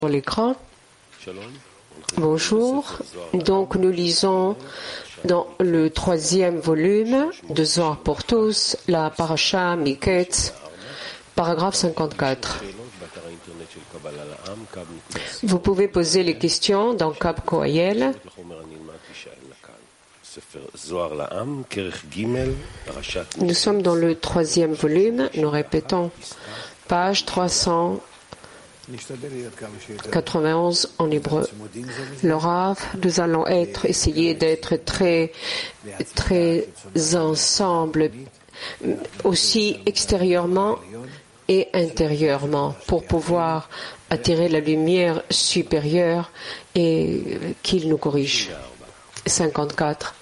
Sur l'écran. Bonjour. Donc nous lisons dans le 3e volume de Zohar pour tous, la Parasha Miketz, paragraphe 54. Vous pouvez poser les questions dans Kab Koayel. Nous sommes dans le 3e volume, nous répétons, page 391 en hébreu. Le Rav, nous allons essayer d'être très ensemble, aussi extérieurement et intérieurement, pour pouvoir attirer la lumière supérieure et qu'il nous corrige. 54.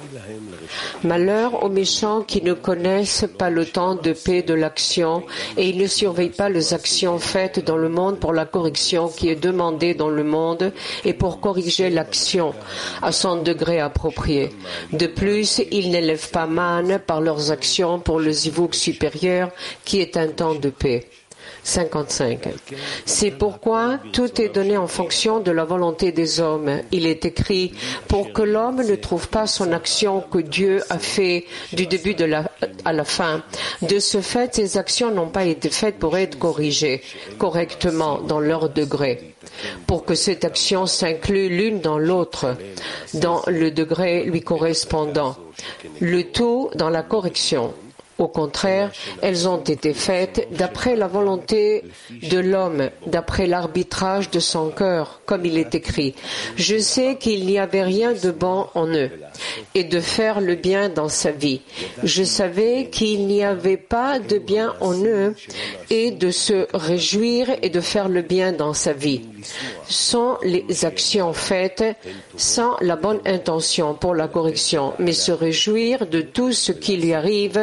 Malheur aux méchants qui ne connaissent pas le temps de paix de l'action et ils ne surveillent pas les actions faites dans le monde pour la correction qui est demandée dans le monde et pour corriger l'action à son degré approprié. De plus, ils n'élèvent pas man par leurs actions pour le zivouk supérieur qui est un temps de paix. 55. C'est pourquoi tout est donné en fonction de la volonté des hommes. Il est écrit pour que l'homme ne trouve pas son action que Dieu a fait du début à la fin. De ce fait, ces actions n'ont pas été faites pour être corrigées correctement dans leur degré. Pour que cette action s'inclue l'une dans l'autre, dans le degré lui correspondant. Le tout dans la correction. Au contraire, elles ont été faites d'après la volonté de l'homme, d'après l'arbitrage de son cœur, comme il est écrit. Je sais qu'il n'y avait rien de bon en eux, et de faire le bien dans sa vie. Je savais qu'il n'y avait pas de bien en eux, et de se réjouir et de faire le bien dans sa vie. Sans les actions faites, sans la bonne intention pour la correction, mais se réjouir de tout ce qui lui arrive,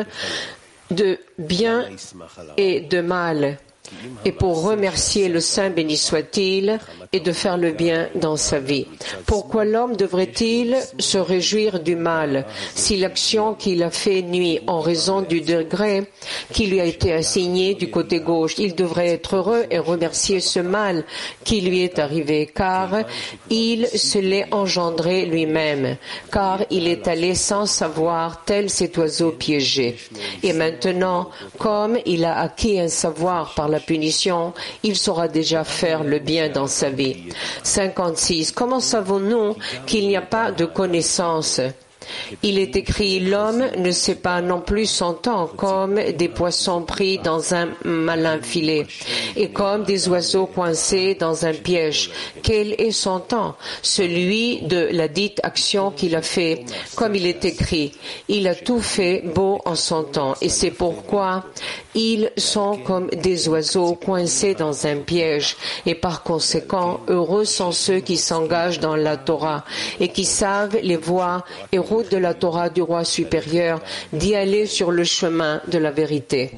de bien et de mal, et pour remercier le Saint béni soit-il et de faire le bien dans sa vie. Pourquoi l'homme devrait-il se réjouir du mal si l'action qu'il a fait nuit en raison du degré qui lui a été assigné du côté gauche? Il devrait être heureux et remercier ce mal qui lui est arrivé, car il se l'est engendré lui-même, car il est allé sans savoir tel cet oiseau piégé. Et maintenant, comme il a acquis un savoir par la punition, il saura déjà faire le bien dans sa vie. 56. Comment savons-nous qu'il n'y a pas de connaissance? Il est écrit, l'homme ne sait pas non plus son temps, comme des poissons pris dans un malin filet, et comme des oiseaux coincés dans un piège. Quel est son temps? Celui de la dite action qu'il a fait, comme il est écrit. Il a tout fait beau en son temps, et c'est pourquoi ils sont comme des oiseaux coincés dans un piège, et par conséquent, heureux sont ceux qui s'engagent dans la Torah, et qui savent les voies et routes de la Torah du roi supérieur, d'y aller sur le chemin de la vérité.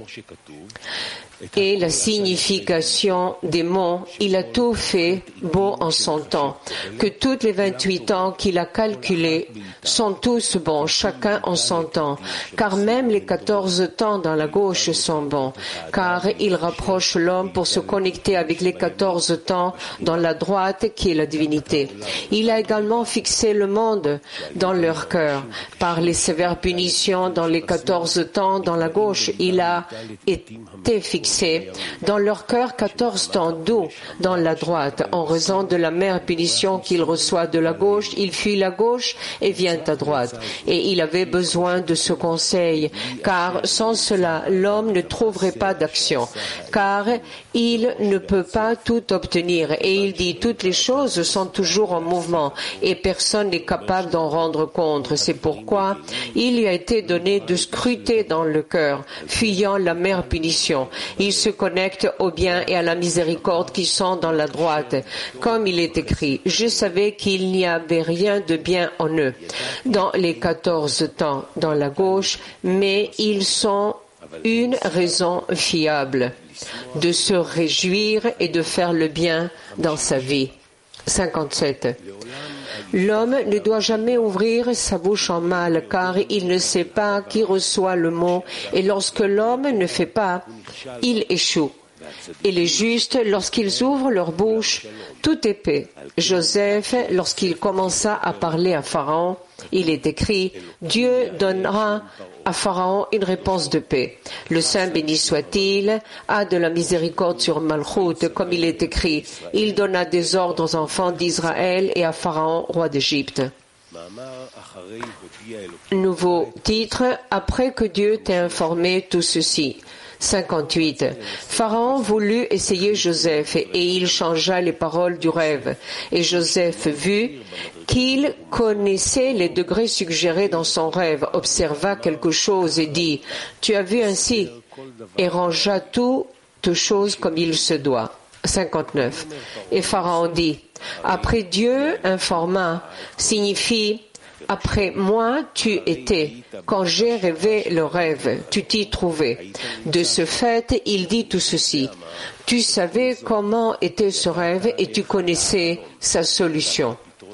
Et la signification des mots, il a tout fait beau en son temps, que toutes les 28 ans qu'il a calculés sont tous bons, chacun en son temps, car même les 14 temps dans la gauche sont bons, car il rapproche l'homme pour se connecter avec les 14 temps dans la droite qui est la divinité. Il a également fixé le monde dans leur cœur, par les sévères punitions dans les 14 temps dans la gauche, il a été fixé dans leur cœur 14 temps doux dans la droite. En raison de la mère punition qu'il reçoit de la gauche, il fuit la gauche et vient à droite. Et il avait besoin de ce conseil, car sans cela, l'homme ne trouverait pas d'action, car il ne peut pas tout obtenir. Et il dit, toutes les choses sont toujours en mouvement et personne n'est capable d'en rendre compte. C'est pourquoi il lui a été donné de scruter dans le cœur, fuyant la mère punition. Il se connecte au bien et à la miséricorde qui sont dans la droite. Comme il est écrit, je savais qu'il n'y avait rien de bien en eux, dans les 14 temps dans la gauche, mais ils sont une raison fiable de se réjouir et de faire le bien dans sa vie. 57. L'homme ne doit jamais ouvrir sa bouche en mal, car il ne sait pas qui reçoit le mot, et lorsque l'homme ne fait pas, il échoue. Et les justes, lorsqu'ils ouvrent leur bouche, tout est paix. Joseph, lorsqu'il commença à parler à Pharaon, il est écrit, Dieu donnera à Pharaon une réponse de paix. Le Saint béni soit-il a de la miséricorde sur Malchut, comme il est écrit, il donna des ordres aux enfants d'Israël et à Pharaon, roi d'Égypte. Nouveau titre, après que Dieu t'ait informé tout ceci. 58. Pharaon voulut essayer Joseph et il changea les paroles du rêve. Et Joseph vit qu'il connaissait les degrés suggérés dans son rêve, observa quelque chose et dit, tu as vu ainsi, et rangea toutes choses comme il se doit. 59. Et Pharaon dit, après Dieu informa, signifie, après moi tu étais, quand j'ai rêvé le rêve, tu t'y trouvais. De ce fait, il dit tout ceci. Tu savais comment était ce rêve et tu connaissais sa solution.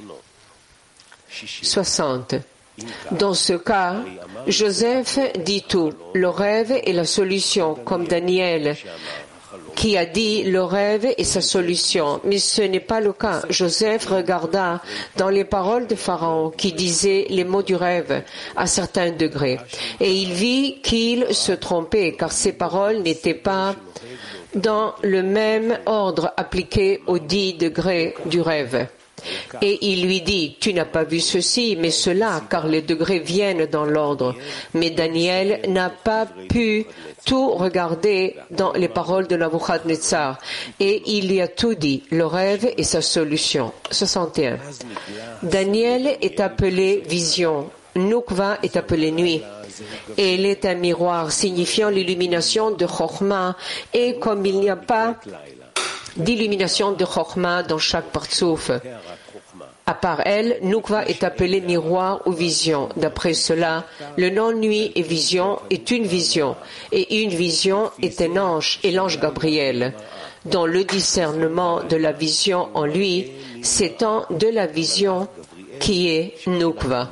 60. Dans ce cas, Joseph dit tout, le rêve et la solution, comme Daniel, qui a dit le rêve et sa solution. Mais ce n'est pas le cas. Joseph regarda dans les paroles de Pharaon qui disaient les mots du rêve à certains degrés. Et il vit qu'il se trompait car ces paroles n'étaient pas dans le même ordre appliqué aux 10 degrés du rêve. Et il lui dit, tu n'as pas vu ceci, mais cela, car les degrés viennent dans l'ordre. Mais Daniel n'a pas pu tout regarder dans les paroles de Nabuchodonosor. Et il lui a tout dit, le rêve et sa solution. 61. Daniel est appelé vision. Nukva est appelé nuit. Et elle est un miroir signifiant l'illumination de Chokhmah. Et comme il n'y a pas d'illumination de Chokhmah dans chaque partsouf, à part elle, Nukva est appelé miroir ou vision. D'après cela, le nom nuit et vision est une vision. Et une vision est un ange, et l'ange Gabriel, dont le discernement de la vision en lui s'étend de la vision qui est Nukva.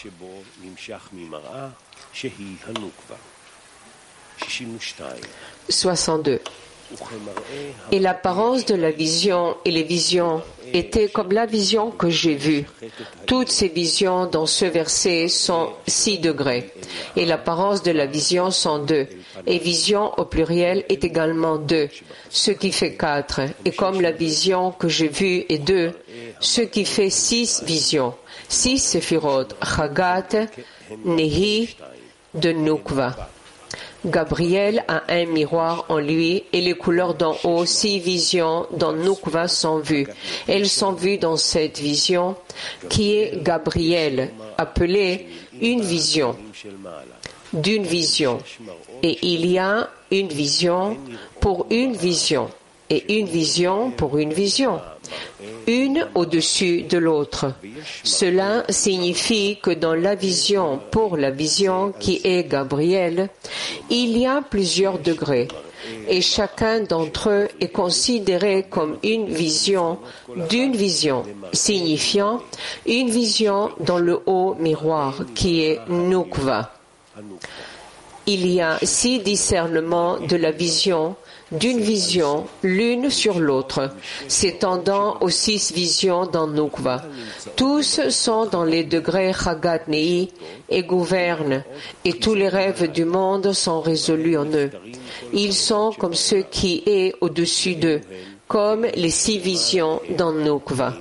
62. Et l'apparence de la vision et les visions étaient comme la vision que j'ai vue. Toutes ces visions dans ce verset sont 6 degrés. Et l'apparence de la vision sont 2. Et vision au pluriel est également 2, ce qui fait 4. Et comme la vision que j'ai vue est 2, ce qui fait 6 visions. 6 séphirot, Chagat, Nehi, de Nukva. Gabriel a un miroir en lui et les couleurs d'en haut, 6 visions dans Nukva sont vues. Elles sont vues dans cette vision qui est Gabriel, appelée une vision d'une vision. Et il y a une vision pour une vision et une vision pour une vision, une au-dessus de l'autre. Cela signifie que dans la vision pour la vision qui est Gabriel, il y a plusieurs degrés et chacun d'entre eux est considéré comme une vision d'une vision, signifiant une vision dans le haut miroir qui est Nukva. Il y a 6 discernements de la vision d'une vision l'une sur l'autre, s'étendant aux 6 visions dans Nukva. Tous sont dans les degrés Chagat Nei et gouvernent, et tous les rêves du monde sont résolus en eux. Ils sont comme ce qui est au-dessus d'eux, comme les 6 visions dans Nukva.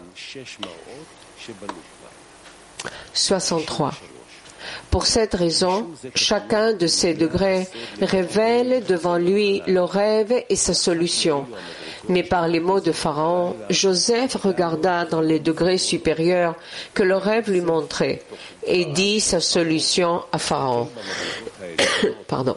63. Pour cette raison, chacun de ces degrés révèle devant lui le rêve et sa solution. Mais par les mots de Pharaon, Joseph regarda dans les degrés supérieurs que le rêve lui montrait et dit sa solution à Pharaon. Pardon.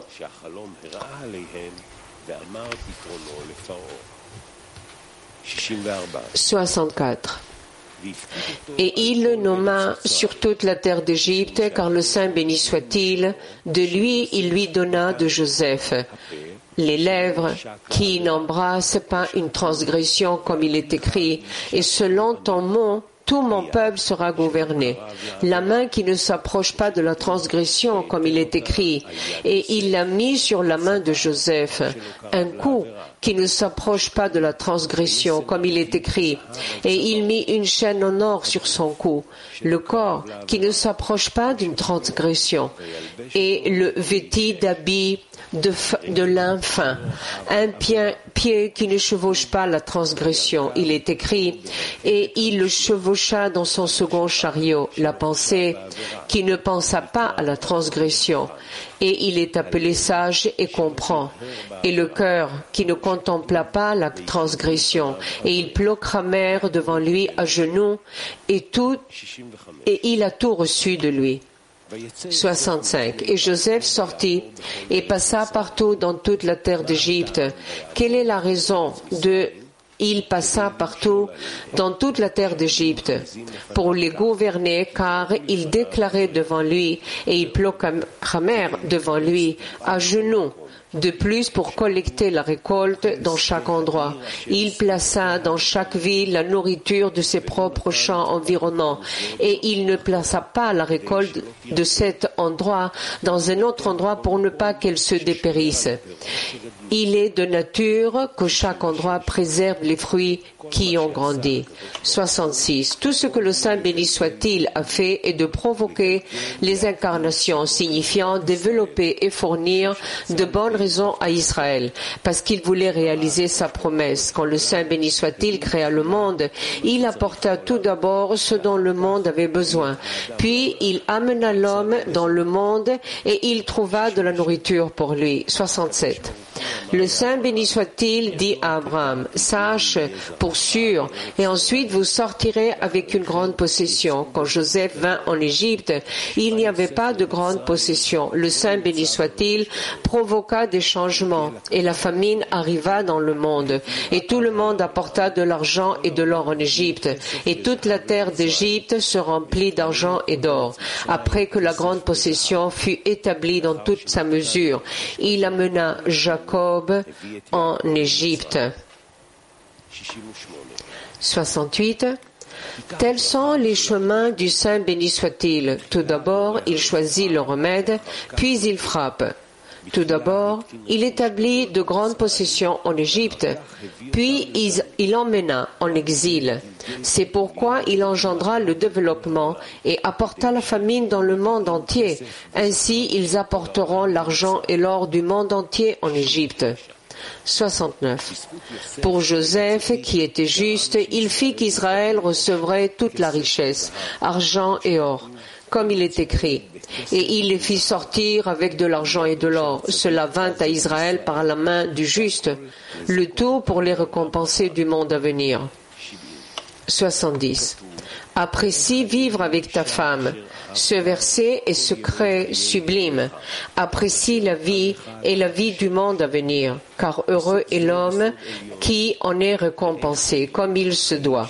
64. Et il le nomma sur toute la terre d'Égypte, car le Saint béni soit-il, de lui il lui donna de Joseph les lèvres qui n'embrassent pas une transgression comme il est écrit, et selon ton mot, tout mon peuple sera gouverné. La main qui ne s'approche pas de la transgression comme il est écrit, et il l'a mis sur la main de Joseph, un coup qui ne s'approche pas de la transgression, comme il est écrit. Et il mit une chaîne en or sur son cou, le corps qui ne s'approche pas d'une transgression, et le vêtit d'habits de lin fin, un pied qui ne chevauche pas la transgression. Il est écrit, et il le chevaucha dans son second chariot, la pensée qui ne pensa pas à la transgression. Et il est appelé sage et comprend. Et le cœur qui ne contempla pas la transgression. Et ils proclamèrent devant lui à genoux, et il a tout reçu de lui. 65. Et Joseph sortit et passa partout dans toute la terre d'Égypte. Quelle est la raison de il passa partout dans toute la terre d'Égypte pour les gouverner, car ils déclaraient devant lui et ils proclamèrent devant lui à genoux. De plus, pour collecter la récolte dans chaque endroit, il plaça dans chaque ville la nourriture de ses propres champs environnants, et il ne plaça pas la récolte de cet endroit dans un autre endroit pour ne pas qu'elle se dépérisse. Il est de nature que chaque endroit préserve les fruits qui y ont grandi. 66. Tout ce que le Saint béni soit-il a fait est de provoquer les incarnations, signifiant développer et fournir de bonnes raisons à Israël, parce qu'il voulait réaliser sa promesse. Quand le Saint béni soit-il créa le monde, il apporta tout d'abord ce dont le monde avait besoin. Puis il amena l'homme dans le monde et il trouva de la nourriture pour lui. 67. Le Saint béni soit-il dit à Abraham, sache pour sûr, et ensuite vous sortirez avec une grande possession. Quand Joseph vint en Égypte, il n'y avait pas de grande possession. Le Saint béni soit-il provoqua des changements, et la famine arriva dans le monde. Et tout le monde apporta de l'argent et de l'or en Égypte, et toute la terre d'Égypte se remplit d'argent et d'or. Après que la grande possession fut établie dans toute sa mesure, il amena Jacob en Égypte. 68. Tels sont les chemins du Saint béni soit-il. Tout d'abord, il choisit le remède, puis il frappe. Tout d'abord, il établit de grandes possessions en Égypte, puis il emmena en exil. C'est pourquoi il engendra le développement et apporta la famine dans le monde entier. Ainsi, ils apporteront l'argent et l'or du monde entier en Égypte. 69. Pour Joseph, qui était juste, il fit qu'Israël recevrait toute la richesse, argent et or, comme il est écrit. Et il les fit sortir avec de l'argent et de l'or. Cela vint à Israël par la main du juste, le tout pour les récompenser du monde à venir. 70. Apprécie vivre avec ta femme. Ce verset est secret, sublime. Apprécie la vie et la vie du monde à venir, car heureux est l'homme qui en est récompensé, comme il se doit.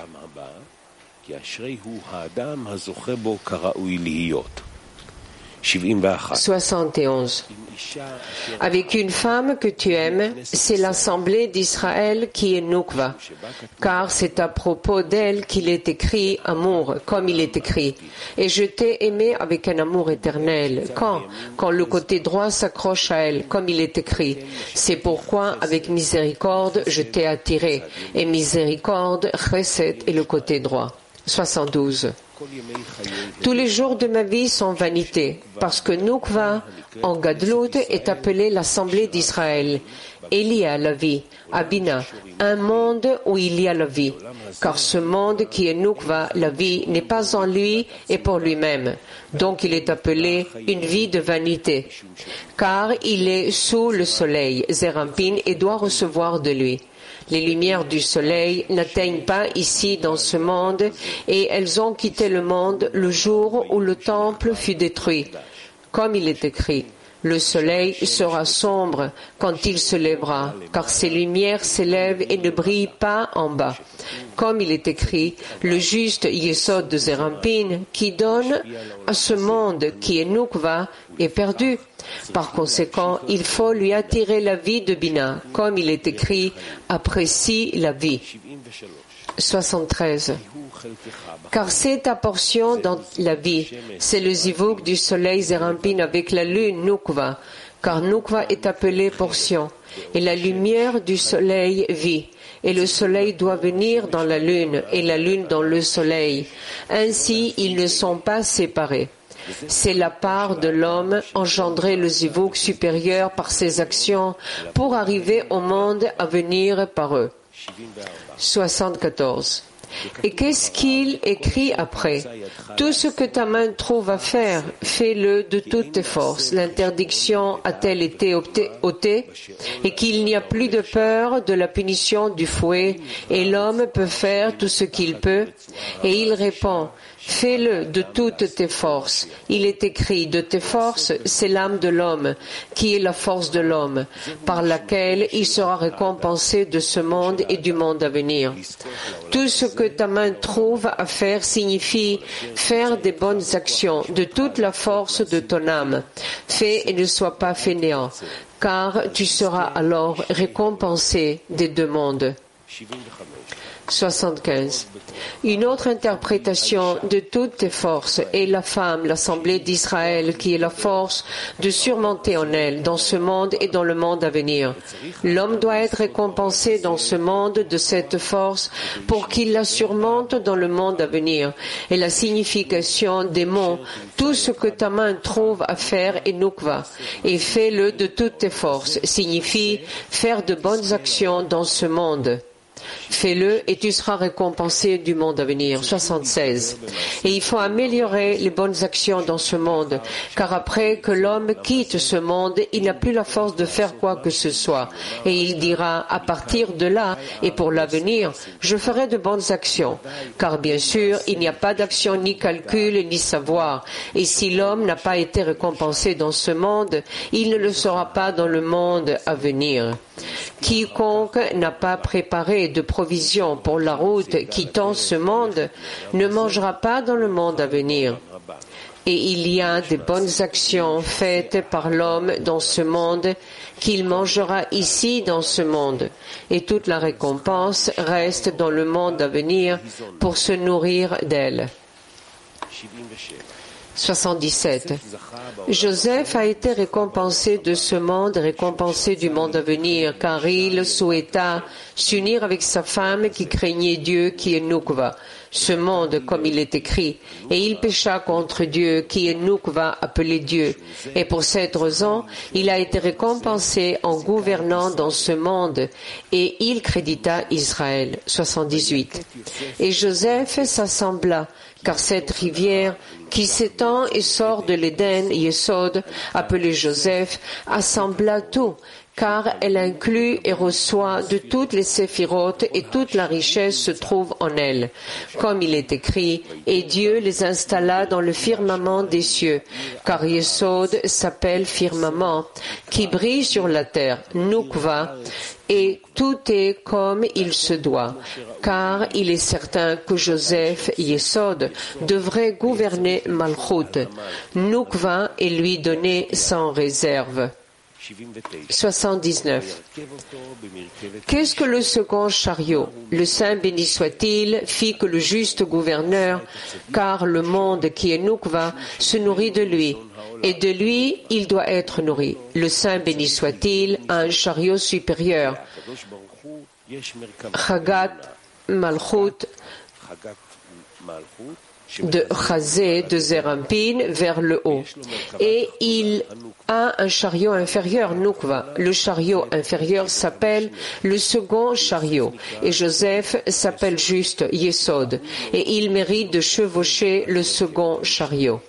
71. Avec une femme que tu aimes, c'est l'assemblée d'Israël qui est Noukva, car c'est à propos d'elle qu'il est écrit amour, comme il est écrit. Et je t'ai aimé avec un amour éternel. Quand le côté droit s'accroche à elle, comme il est écrit. C'est pourquoi avec miséricorde je t'ai attiré. Et miséricorde, chesed est le côté droit. 72. Tous les jours de ma vie sont vanité, parce que Noukva, en Gadlout, est appelée l'Assemblée d'Israël. Il y a la vie, Abina, un monde où il y a la vie, car ce monde qui est Noukva, la vie, n'est pas en lui et pour lui-même. Donc il est appelé une vie de vanité, car il est sous le soleil, Zerampin, et doit recevoir de lui. Les lumières du soleil n'atteignent pas ici dans ce monde et elles ont quitté le monde le jour où le temple fut détruit. Comme il est écrit, le soleil sera sombre quand il se lèvera, car ses lumières s'élèvent et ne brillent pas en bas. Comme il est écrit, le juste Yesod de Zerampin, qui donne à ce monde qui est Noukva, est perdu. Par conséquent, il faut lui attirer la vie de Bina, comme il est écrit, apprécie la vie. 73. Car c'est ta portion dans la vie, c'est le zivouk du soleil Zerampin avec la lune Noukva, car Nukva est appelée portion, et la lumière du soleil vit. Et le soleil doit venir dans la lune, et la lune dans le soleil. Ainsi, ils ne sont pas séparés. C'est la part de l'homme engendrer le Zivug supérieur par ses actions pour arriver au monde à venir par eux. 74. Et qu'est-ce qu'il écrit après? Tout ce que ta main trouve à faire, fais-le de toutes tes forces. L'interdiction a-t-elle été ôtée? Et qu'il n'y a plus de peur de la punition du fouet, et l'homme peut faire tout ce qu'il peut? Et il répond, fais-le de toutes tes forces. Il est écrit, de tes forces, c'est l'âme de l'homme, qui est la force de l'homme, par laquelle il sera récompensé de ce monde et du monde à venir. Tout ce que ta main trouve à faire signifie faire des bonnes actions de toute la force de ton âme. Fais et ne sois pas fainéant, car tu seras alors récompensé des deux mondes. 75. Une autre interprétation de toutes tes forces est la femme, l'assemblée d'Israël, qui est la force de surmonter en elle, dans ce monde et dans le monde à venir. L'homme doit être récompensé dans ce monde de cette force pour qu'il la surmonte dans le monde à venir. Et la signification des mots, tout ce que ta main trouve à faire est Nukva, et fais-le de toutes tes forces, signifie faire de bonnes actions dans ce monde. Fais-le et tu seras récompensé du monde à venir. 76. Et il faut améliorer les bonnes actions dans ce monde, car après que l'homme quitte ce monde, il n'a plus la force de faire quoi que ce soit. Et il dira, à partir de là et pour l'avenir, je ferai de bonnes actions. Car bien sûr, il n'y a pas d'action ni calcul ni savoir. Et si l'homme n'a pas été récompensé dans ce monde, il ne le sera pas dans le monde à venir. Quiconque n'a pas préparé de provisions pour la route quittant ce monde ne mangera pas dans le monde à venir. Et il y a des bonnes actions faites par l'homme dans ce monde qu'il mangera ici dans ce monde. Et toute la récompense reste dans le monde à venir pour se nourrir d'elle. 77. Joseph a été récompensé de ce monde, récompensé du monde à venir, car il souhaita s'unir avec sa femme qui craignait Dieu, qui est Nukva, ce monde comme il est écrit, et il pécha contre Dieu, qui est Nukva, appelé Dieu. Et pour cette raison, il a été récompensé en gouvernant dans ce monde, et il crédita Israël. 78. Et Joseph s'assembla, car cette rivière qui s'étend et sort de l'Éden, Yesod, appelé Joseph, assembla tout, car elle inclut et reçoit de toutes les séphirotes et toute la richesse se trouve en elle. Comme il est écrit, et Dieu les installa dans le firmament des cieux, car Yesod s'appelle firmament, qui brille sur la terre, Nukva, et tout est comme il se doit, car il est certain que Joseph, Yesod, devrait gouverner Malchut. Nukva est lui donné sans réserve. 79. Qu'est-ce que le second chariot? Le Saint béni soit-il fit que le juste gouverneur, car le monde qui est Nukva se nourrit de lui, et de lui il doit être nourri. Le Saint béni soit-il a un chariot supérieur, Chagat Malchut, de Chazé, de Zerampin vers le haut. Et il a un chariot inférieur, Nukva. Le chariot inférieur s'appelle le second chariot. Et Joseph s'appelle juste Yesod. Et il mérite de chevaucher le second chariot.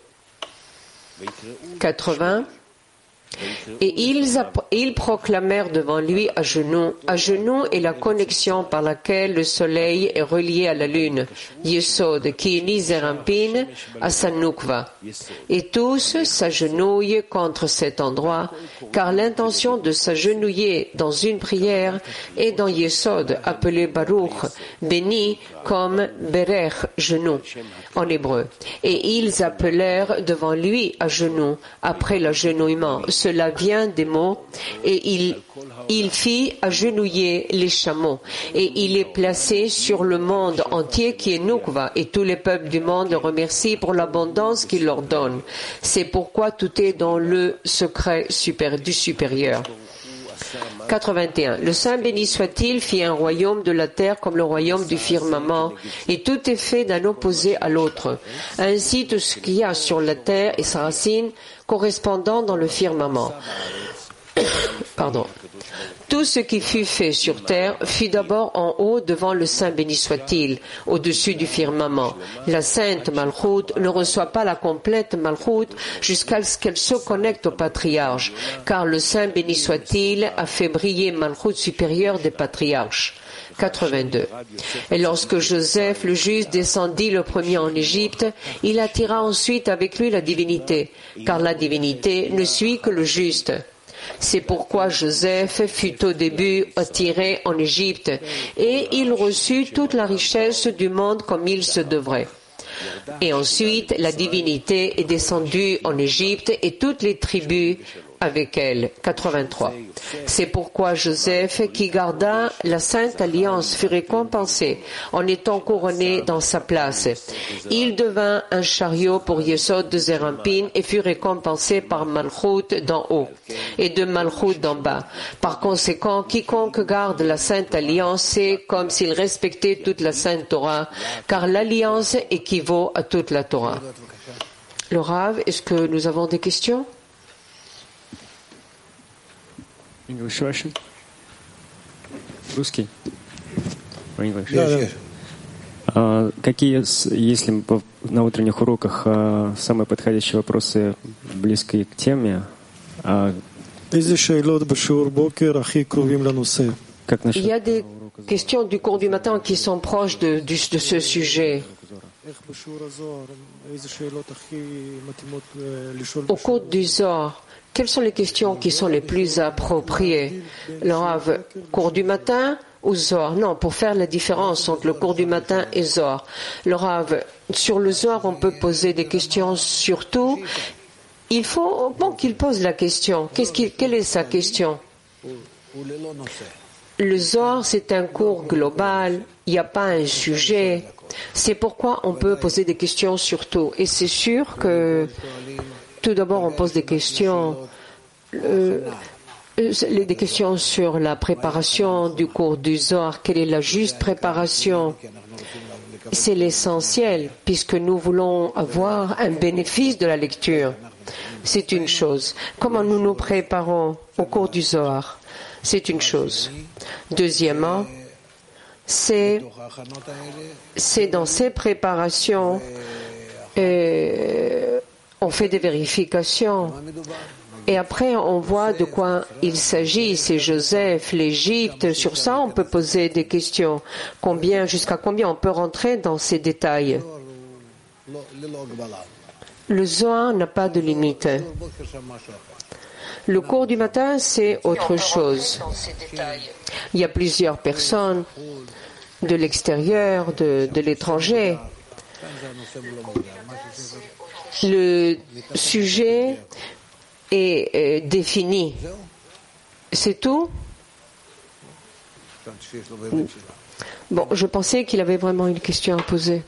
80. Et ils proclamèrent devant lui à genoux. À genoux est la connexion par laquelle le soleil est relié à la lune, Yesod, qui unit Zerampin à sa Nukva. Et tous s'agenouillent contre cet endroit, car l'intention de s'agenouiller dans une prière est dans Yesod, appelé Baruch, béni comme Berech, genou, en hébreu. Et ils appelèrent devant lui à genoux, après l'agenouillement. cela vient des mots, et il fit agenouiller les chameaux, et il est placé sur le monde entier qui est Nukva, et tous les peuples du monde le remercient pour l'abondance qu'il leur donne. C'est pourquoi tout est dans le secret du supérieur. 81. Le Saint béni soit-il fit un royaume de la terre comme le royaume du firmament, et tout est fait d'un opposé à l'autre. Ainsi tout ce qu'il y a sur la terre et sa racine correspondant dans le firmament. Pardon. Tout ce qui fut fait sur terre fut d'abord en haut devant le Saint béni soit-il, au-dessus du firmament. La sainte Malchut ne reçoit pas la complète Malchut jusqu'à ce qu'elle se connecte au patriarche, car le Saint béni soit-il a fait briller Malchut supérieure des patriarches. 82. Et lorsque Joseph le juste descendit le premier en Égypte, il attira ensuite avec lui la divinité, car la divinité ne suit que le juste. C'est pourquoi Joseph fut au début attiré en Égypte, et il reçut toute la richesse du monde comme il se devrait. Et ensuite, la divinité est descendue en Égypte et toutes les tribus avec elle. 83. C'est pourquoi Joseph, qui garda la sainte alliance, fut récompensé en étant couronné dans sa place. Il devint un chariot pour Yesod de Zerampin et fut récompensé par Malchut d'en haut et de Malchut d'en bas. Par conséquent, quiconque garde la sainte alliance, c'est comme s'il respectait toute la sainte Torah, car l'alliance équivaut à toute la Torah. Le Rav, est-ce que nous avons des questions? English Russian? Русский? English. Какие, если на утренних уроках самые подходящие вопросы близкие к теме? Il y a des questions du cours du matin qui sont proches de ce sujet. Au cours du Zohar, quelles sont les questions qui sont les plus appropriées? Le Rav, cours du matin ou Zohar? Non, pour faire la différence entre le cours du matin et Zohar. Le Rav, sur le Zohar, on peut poser des questions sur tout. Il faut qu'il pose la question. Quelle est sa question? Le Zohar, c'est un cours global. Il n'y a pas un sujet. C'est pourquoi on peut poser des questions sur tout. Et c'est sûr que tout d'abord, on pose des questions sur la préparation du cours du Zohar. Quelle est la juste préparation? C'est l'essentiel, puisque nous voulons avoir un bénéfice de la lecture. C'est une chose. Comment nous nous préparons au cours du Zohar? C'est une chose. Deuxièmement, c'est dans ces préparations on fait des vérifications et après on voit de quoi il s'agit. C'est Joseph, l'Égypte. Sur ça, on peut poser des questions. Jusqu'à combien on peut rentrer dans ces détails? Le Zohar n'a pas de limite. Le cours du matin, c'est autre chose. Il y a plusieurs personnes de l'extérieur, de l'étranger. Le sujet est défini. C'est tout? Bon, je pensais qu'il avait vraiment une question à poser.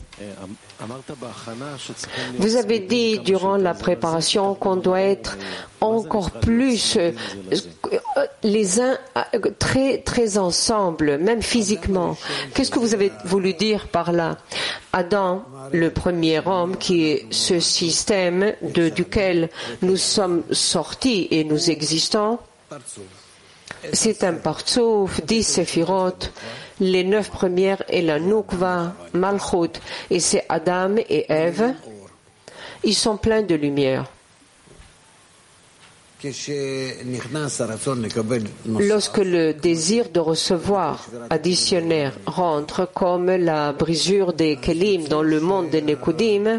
Vous avez dit durant la préparation qu'on doit être encore plus les uns très très ensemble, même physiquement. Qu'est-ce que vous avez voulu dire par là? Adam, le premier homme, qui est ce système duquel nous sommes sortis et nous existons, c'est un partsouf, 10 séphiroth, les 9 premières et la Nukva, Malchut, et c'est Adam et Ève. Ils sont pleins de lumière. Lorsque le désir de recevoir additionnaire rentre comme la brisure des Kelim dans le monde des Nekudim,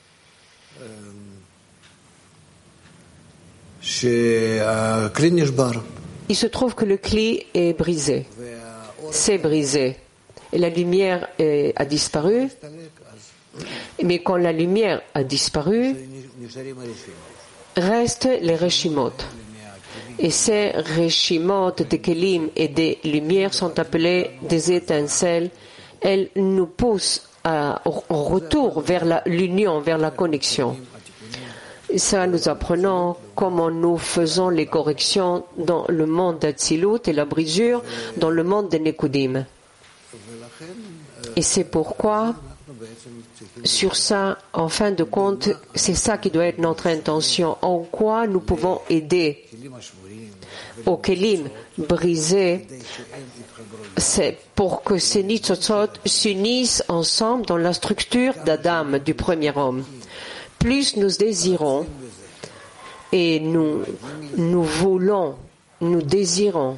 il se trouve que le Kli est brisé. C'est brisé. Et la lumière a disparu. Mais quand la lumière a disparu, restent les Reshimot. Et ces réchimotes des kelim et des lumières sont appelées des étincelles. Elles nous poussent au retour vers l'union, vers la connexion. Et ça, nous apprenons comment nous faisons les corrections dans le monde d'Atsilut et la brisure dans le monde des Nekudim. Et c'est pourquoi, sur ça, en fin de compte, c'est ça qui doit être notre intention. En quoi nous pouvons aider aux kelim brisés, c'est pour que ces nitzotzot s'unissent ensemble dans la structure d'Adam, du premier homme. Plus nous désirons et nous voulons, nous désirons,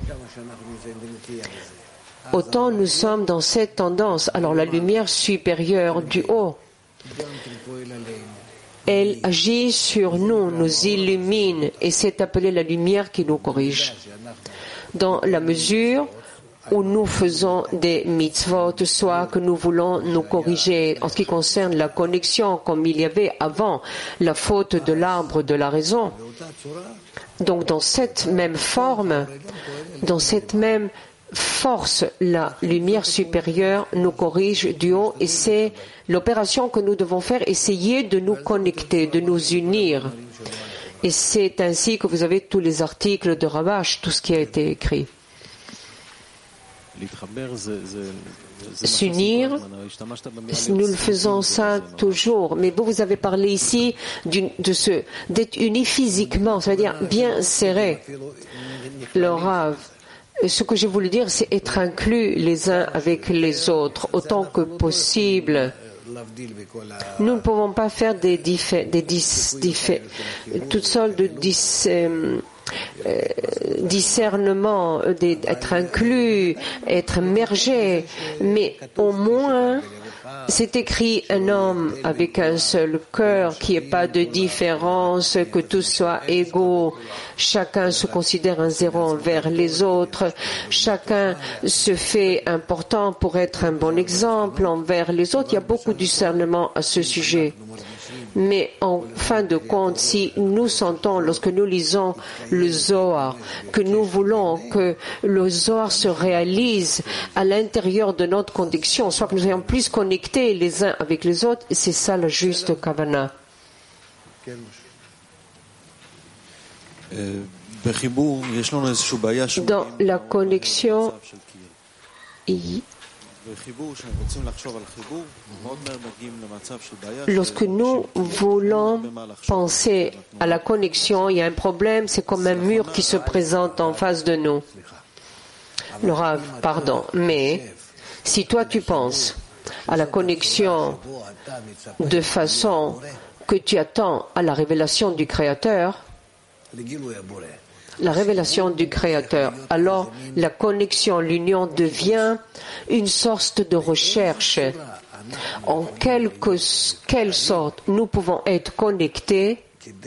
autant nous sommes dans cette tendance. Alors la lumière supérieure du haut, elle agit sur nous, nous illumine, et c'est appelé la lumière qui nous corrige. Dans la mesure où nous faisons des mitzvot, soit que nous voulons nous corriger en ce qui concerne la connexion, comme il y avait avant la faute de l'arbre de la raison. Donc dans cette même forme, dans cette même force, la lumière supérieure nous corrige du haut, et c'est l'opération que nous devons faire, essayer de nous connecter, de nous unir. Et c'est ainsi que vous avez tous les articles de Ravash, tout ce qui a été écrit. S'unir, nous le faisons ça toujours, mais vous avez parlé ici d'être unis physiquement, c'est-à-dire bien serrés. Le Rav, ce que je voulais dire, c'est être inclus les uns avec les autres autant que possible. Nous ne pouvons pas faire toutes sortes de discernement, d'être inclus, être mergé, mais au moins c'est écrit un homme avec un seul cœur, qu'il n'y ait pas de différence, que tous soient égaux, chacun se considère un zéro envers les autres, chacun se fait important pour être un bon exemple envers les autres. Il y a beaucoup de discernement à ce sujet. Mais en fin de compte, si nous sentons, lorsque nous lisons le Zohar, que nous voulons que le Zohar se réalise à l'intérieur de notre connexion, soit que nous soyons plus connectés les uns avec les autres, c'est ça la juste kavana. Dans la connexion, lorsque nous voulons penser à la connexion, il y a un problème, c'est comme un mur qui se présente en face de nous. Le Rav, pardon, mais si toi tu penses à la connexion de façon que tu attends à la révélation du Créateur, alors la connexion, l'union devient une sorte de recherche. En quelle sorte nous pouvons être connectés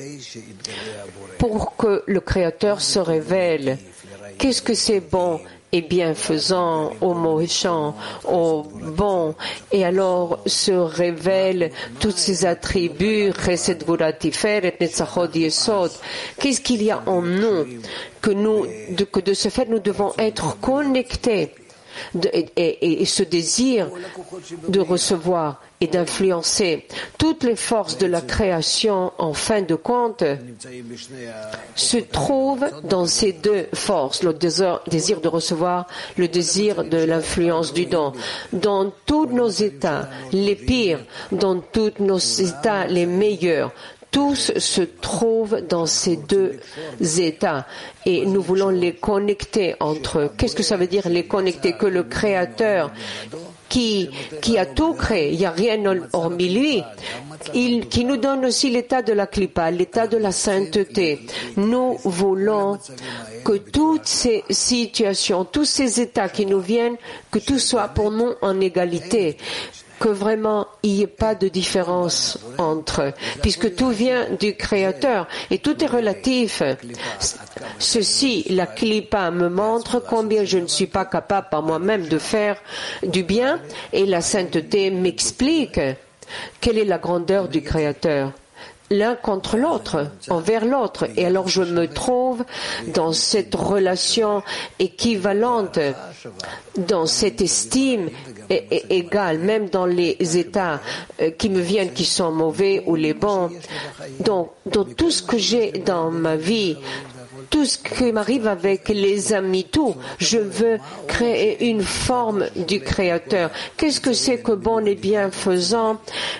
pour que le Créateur se révèle. Qu'est-ce que c'est bon et bienfaisant, au méchant, au bon, et alors se révèlent tous ces attributs, Chesed Gvura Tiferet, Netzachot Yesod. Qu'est-ce qu'il y a en nous que de ce fait nous devons être connectés et ce désir de recevoir et d'influencer toutes les forces de la création, en fin de compte, se trouvent dans ces deux forces, le désir de recevoir, le désir de l'influence du don. Dans tous nos états, les pires, dans tous nos états, les meilleurs, tous se trouvent dans ces deux états et nous voulons les connecter entre eux. Qu'est-ce que ça veut dire les connecter? Que le Créateur qui a tout créé, il n'y a rien hormis lui, qui nous donne aussi l'état de la klipa, l'état de la sainteté. Nous voulons que toutes ces situations, tous ces états qui nous viennent, que tout soit pour nous en égalité, que vraiment il n'y ait pas de différence entre eux, puisque tout vient du Créateur et tout est relatif. Ceci, la klipa me montre combien je ne suis pas capable par moi-même de faire du bien, et la sainteté m'explique quelle est la grandeur du Créateur. l'un contre l'autre, envers l'autre. Et alors je me trouve dans cette relation équivalente, dans cette estime égale, même dans les états qui me viennent, qui sont mauvais ou les bons. Donc, dans tout ce que j'ai dans ma vie, tout ce qui m'arrive avec les amis, tout, je veux créer une forme du Créateur. Qu'est-ce que c'est que bon et bienfaisant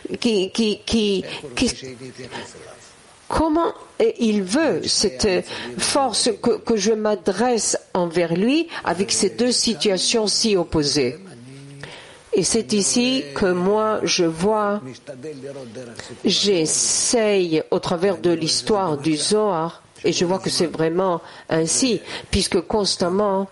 comment il veut cette force que je m'adresse envers lui avec ces deux situations si opposées. Et c'est ici que moi je vois, j'essaye au travers de l'histoire du Zohar, et je vois que c'est vraiment ainsi, puisque constamment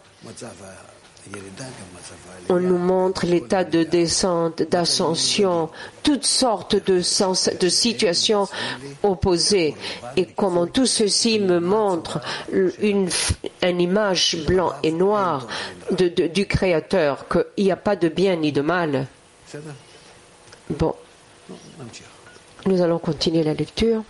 on nous montre l'état de descente, d'ascension, toutes sortes de situations opposées. Et comment tout ceci me montre une image blanc et noir du Créateur, qu'il n'y a pas de bien ni de mal. Bon, nous allons continuer la lecture.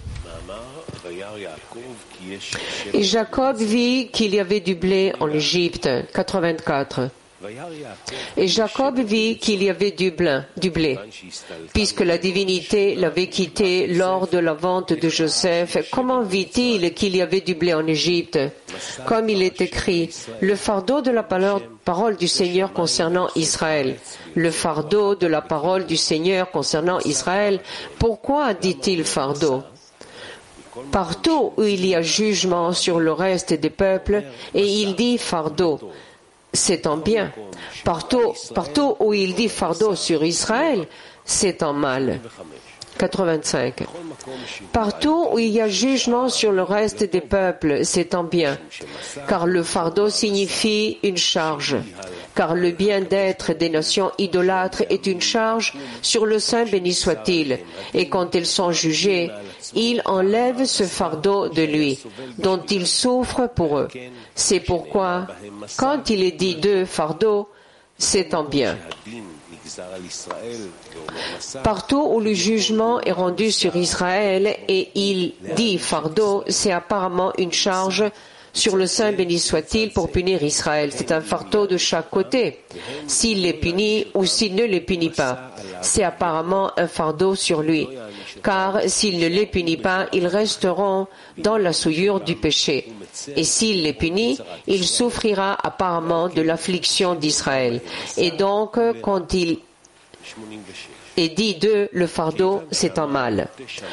Et Jacob vit qu'il y avait du blé en Égypte. 84. Et Jacob vit qu'il y avait du blé, puisque la divinité l'avait quitté lors de la vente de Joseph. Comment vit-il qu'il y avait du blé en Égypte? Comme il est écrit, le fardeau de la parole du Seigneur concernant Israël. Le fardeau de la parole du Seigneur concernant Israël. Pourquoi dit-il fardeau? Partout où il y a jugement sur le reste des peuples, et il dit fardeau, c'est en bien. Partout où il dit fardeau sur Israël, c'est en mal. 85. Partout où il y a jugement sur le reste des peuples, c'est en bien. Car le fardeau signifie une charge. Car le bien-d'être des nations idolâtres est une charge sur le Saint béni soit-il. Et quand elles sont jugées, il enlève ce fardeau de lui, dont il souffre pour eux. C'est pourquoi, quand il est dit de fardeau, c'est en bien. Partout où le jugement est rendu sur Israël et il dit fardeau, c'est apparemment une charge sur le Saint béni soit-il pour punir Israël. C'est un fardeau de chaque côté. S'il les punit ou s'il ne les punit pas, c'est apparemment un fardeau sur lui. Car s'il ne les punit pas, ils resteront dans la souillure du péché. Et s'il les punit, il souffrira apparemment de l'affliction d'Israël. Et donc, quand il est dit de le fardeau, c'est en mal.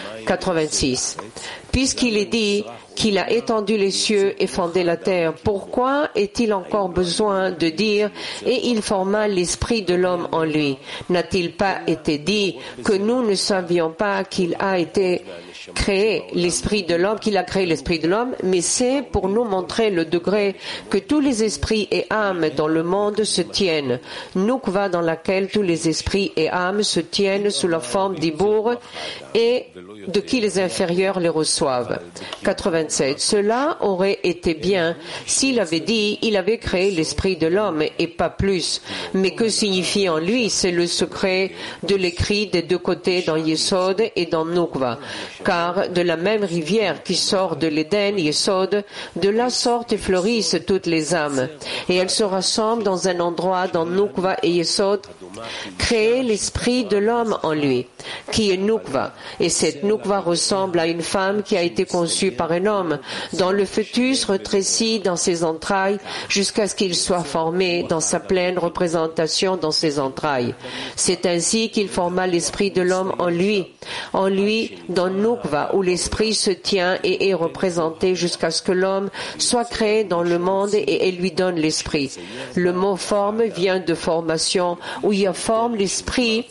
86. Puisqu'il est dit qu'il a étendu les cieux et fondé la terre, pourquoi est-il encore besoin de dire « et il forma l'esprit de l'homme en lui » N'a-t-il pas été dit que nous ne savions pas qu'il a été créé l'esprit de l'homme, qu'il a créé l'esprit de l'homme, mais c'est pour nous montrer le degré que tous les esprits et âmes dans le monde se tiennent. Nukva dans laquelle tous les esprits et âmes se tiennent sous la forme d'Ibour et de qui les inférieurs les reçoivent. 87. Cela aurait été bien s'il avait dit il avait créé l'esprit de l'homme et pas plus. Mais que signifie en lui? C'est le secret de l'écrit des deux côtés dans Yesod et dans Nukva. Car de la même rivière qui sort de l'Éden, Yesod, de la sorte fleurissent toutes les âmes. Et elles se rassemblent dans un endroit dans Nukva et Yesod, créer l'esprit de l'homme en lui, qui est Nukva. Et cette Nukva ressemble à une femme qui a été conçue par un homme, dont le fœtus rétrécit dans ses entrailles jusqu'à ce qu'il soit formé dans sa pleine représentation dans ses entrailles. C'est ainsi qu'il forma l'esprit de l'homme en lui, dans Nukva, où l'esprit se tient et est représenté jusqu'à ce que l'homme soit créé dans le monde et lui donne l'esprit. Le mot forme vient de formation, où il forme l'esprit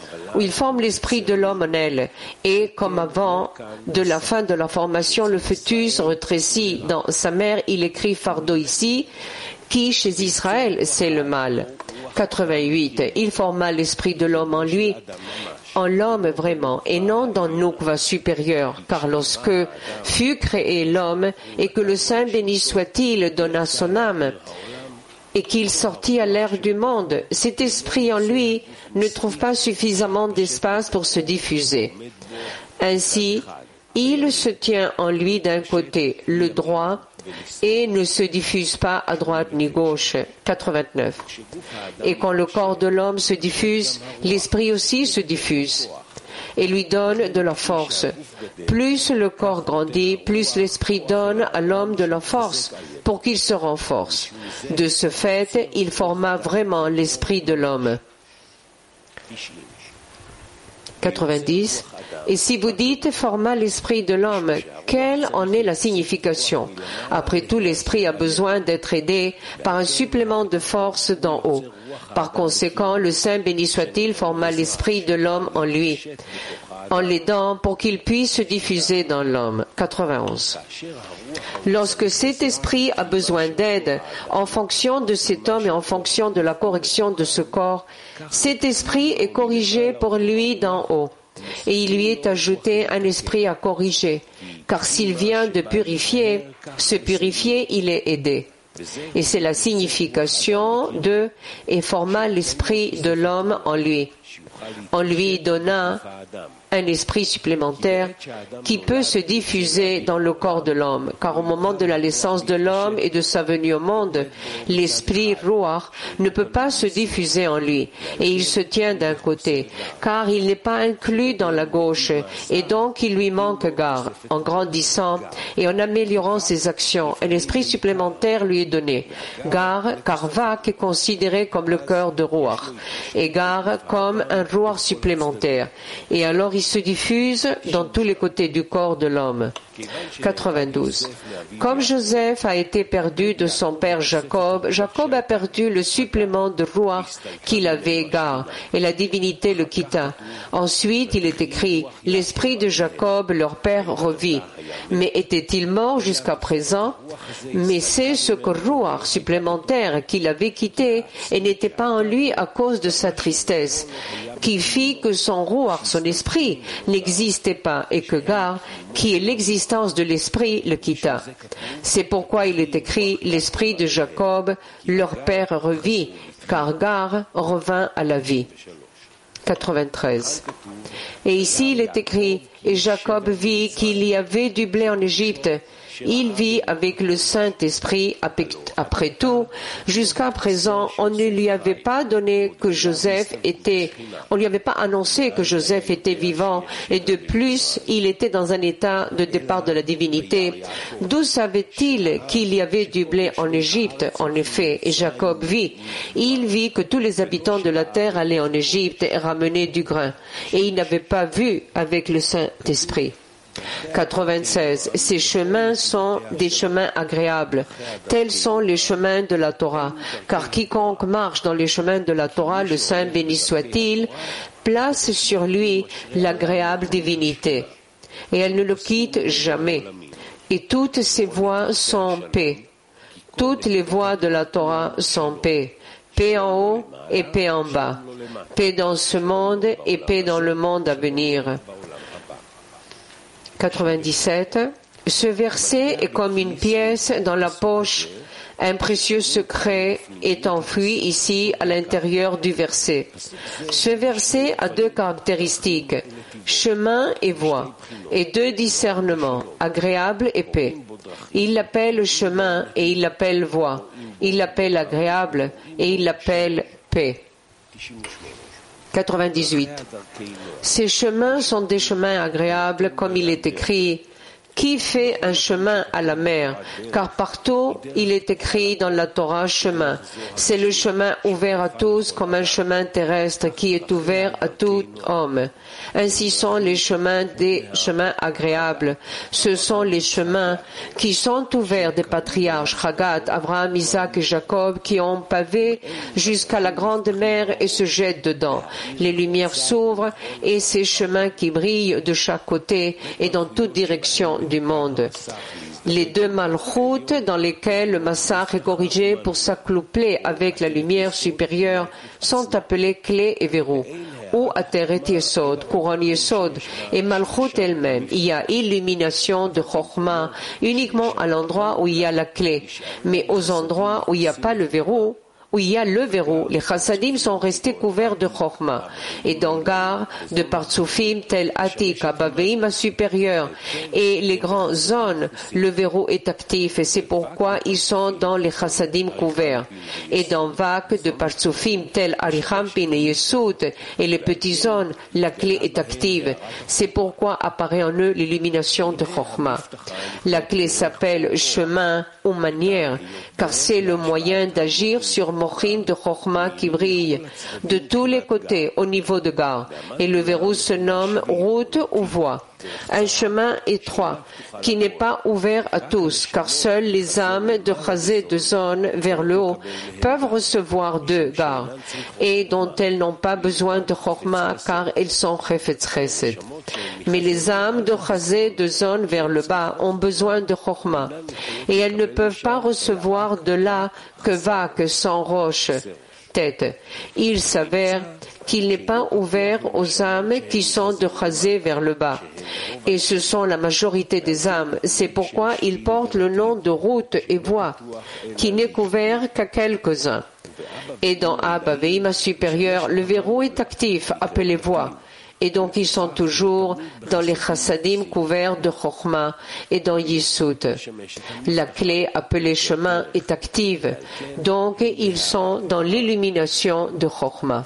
de l'homme en elle. Et comme avant de la fin de la formation, le fœtus rétrécit dans sa mère, il écrit fardeau ici, qui chez Israël c'est le mal. 88. Il forma l'esprit de l'homme en lui, en l'homme vraiment, et non dans Nukva supérieur, car lorsque fut créé l'homme, et que le Saint béni soit-il donna son âme, et qu'il sortit à l'air du monde, cet esprit en lui ne trouve pas suffisamment d'espace pour se diffuser. Ainsi, Il se tient en lui d'un côté, le droit, et ne se diffuse pas à droite ni gauche. 89. Et quand le corps de l'homme se diffuse, l'esprit aussi se diffuse et lui donne de la force. Plus le corps grandit, plus l'esprit donne à l'homme de la force pour qu'il se renforce. De ce fait, il forma vraiment l'esprit de l'homme. 90. Et si vous dites « forma l'esprit de l'homme », quelle en est la signification? Après tout, l'esprit a besoin d'être aidé par un supplément de force d'en haut. Par conséquent, le Saint béni soit-il forma l'esprit de l'homme en lui, en l'aidant pour qu'il puisse se diffuser dans l'homme. 91. Lorsque cet esprit a besoin d'aide, en fonction de cet homme et en fonction de la correction de ce corps, cet esprit est corrigé pour lui d'en haut. Et il lui est ajouté un esprit à corriger, car s'il vient de purifier, se purifier, il est aidé. Et c'est la signification de « et forma l'esprit de l'homme en lui ». On lui donna un esprit supplémentaire qui peut se diffuser dans le corps de l'homme, car au moment de la naissance de l'homme et de sa venue au monde, l'esprit Ruach ne peut pas se diffuser en lui, et il se tient d'un côté, car il n'est pas inclus dans la gauche, et donc il lui manque Gar. En grandissant et en améliorant ses actions, un esprit supplémentaire lui est donné. Gar, car Vak est considéré comme le cœur de Ruach, et Gar comme un Ruach supplémentaire, et alors il se diffuse dans tous les côtés du corps de l'homme. 92. Comme Joseph a été perdu de son père Jacob, Jacob a perdu le supplément de Ruach qu'il avait, Gar, et la divinité le quitta. Ensuite, il est écrit, l'esprit de Jacob, leur père, revit. Mais était-il mort jusqu'à présent? Mais c'est ce que Ruach supplémentaire qu'il avait quitté et n'était pas en lui à cause de sa tristesse, qui fit que son Ruach, son esprit, n'existait pas et que Gar, qui est l'existence de l'esprit, le quitta. C'est pourquoi il est écrit, l'esprit de Jacob, leur père revit, car Gar revint à la vie. 93. Et ici il est écrit, et Jacob vit qu'il y avait du blé en Égypte. Il vit avec le Saint-Esprit. Après tout, jusqu'à présent, on ne lui avait pas donné que Joseph était, on ne lui avait pas annoncé que Joseph était vivant, et de plus, il était dans un état de départ de la divinité. D'où savait-il qu'il y avait du blé en Égypte? En effet, et Jacob vit. Il vit que tous les habitants de la terre allaient en Égypte et ramenaient du grain, et il n'avait pas vu avec le Saint-Esprit. 96. Ces chemins sont des chemins agréables. Tels sont les chemins de la Torah. Car quiconque marche dans les chemins de la Torah, le Saint béni soit-il, place sur lui l'agréable divinité. Et elle ne le quitte jamais. Et toutes ses voies sont paix. Toutes les voies de la Torah sont paix. Paix en haut et paix en bas. Paix dans ce monde et paix dans le monde à venir. 97. Ce verset est comme une pièce dans la poche. Un précieux secret est enfoui ici à l'intérieur du verset. Ce verset a deux caractéristiques, chemin et voie, et deux discernements, agréable et paix. Il l'appelle chemin et il l'appelle voie. Il l'appelle agréable et il l'appelle paix. 98. Ces chemins sont des chemins agréables, comme il est écrit, qui fait un chemin à la mer, car partout il est écrit dans la Torah chemin. C'est le chemin ouvert à tous comme un chemin terrestre qui est ouvert à tout homme. Ainsi sont les chemins des chemins agréables. Ce sont les chemins qui sont ouverts des patriarches Chagat, Abraham, Isaac et Jacob qui ont pavé jusqu'à la grande mer et se jettent dedans. Les lumières s'ouvrent et ces chemins qui brillent de chaque côté et dans toute direction du monde. Les deux malchoutes dans lesquels le massacre est corrigé pour s'accoupler avec la lumière supérieure sont appelées clés et verrous. Ou Ateret Yesod, couronne Yesod, et Malchut elle-même. Il y a illumination de Chokhmah uniquement à l'endroit où il y a la clé. Mais aux endroits où il n'y a pas le verrou, où il y a le verrou, les chassadim sont restés couverts de chorma. Et dans Gar, de Partsufim, tel Atik, Abaveim supérieur, et les grandes zones, le verrou est actif, et c'est pourquoi ils sont dans les chassadim couverts. Et dans Vak, de Partsufim, tel Arichampin et Yesut, et les petites zones, la clé est active. C'est pourquoi apparaît en eux l'illumination de chorma. La clé s'appelle chemin ou manière, car c'est le moyen d'agir sur Mochin de Chochma qui brille de tous les côtés au niveau de Gar. Et le verrou se nomme route ou voie. Un chemin étroit qui n'est pas ouvert à tous, car seules les âmes de Chazé de zone vers le haut peuvent recevoir de Gar, et dont elles n'ont pas besoin de Chochma, car elles sont Chefetz Chesed. Mais les âmes de Chazé de zone vers le bas ont besoin de Chochma, et elles ne peuvent pas recevoir de là que Vak sans roche. Tête. Il s'avère qu'il n'est pas ouvert aux âmes qui sont de Chazé vers le bas. Et ce sont la majorité des âmes. C'est pourquoi il porte le nom de route et voie, qui n'est couvert qu'à quelques-uns. Et dans Abba Veima supérieur, le verrou est actif, appelé voie. Et donc ils sont toujours dans les chassadim couverts de Chochma et dans Yisut. La clé appelée chemin est active, donc ils sont dans l'illumination de Chochma.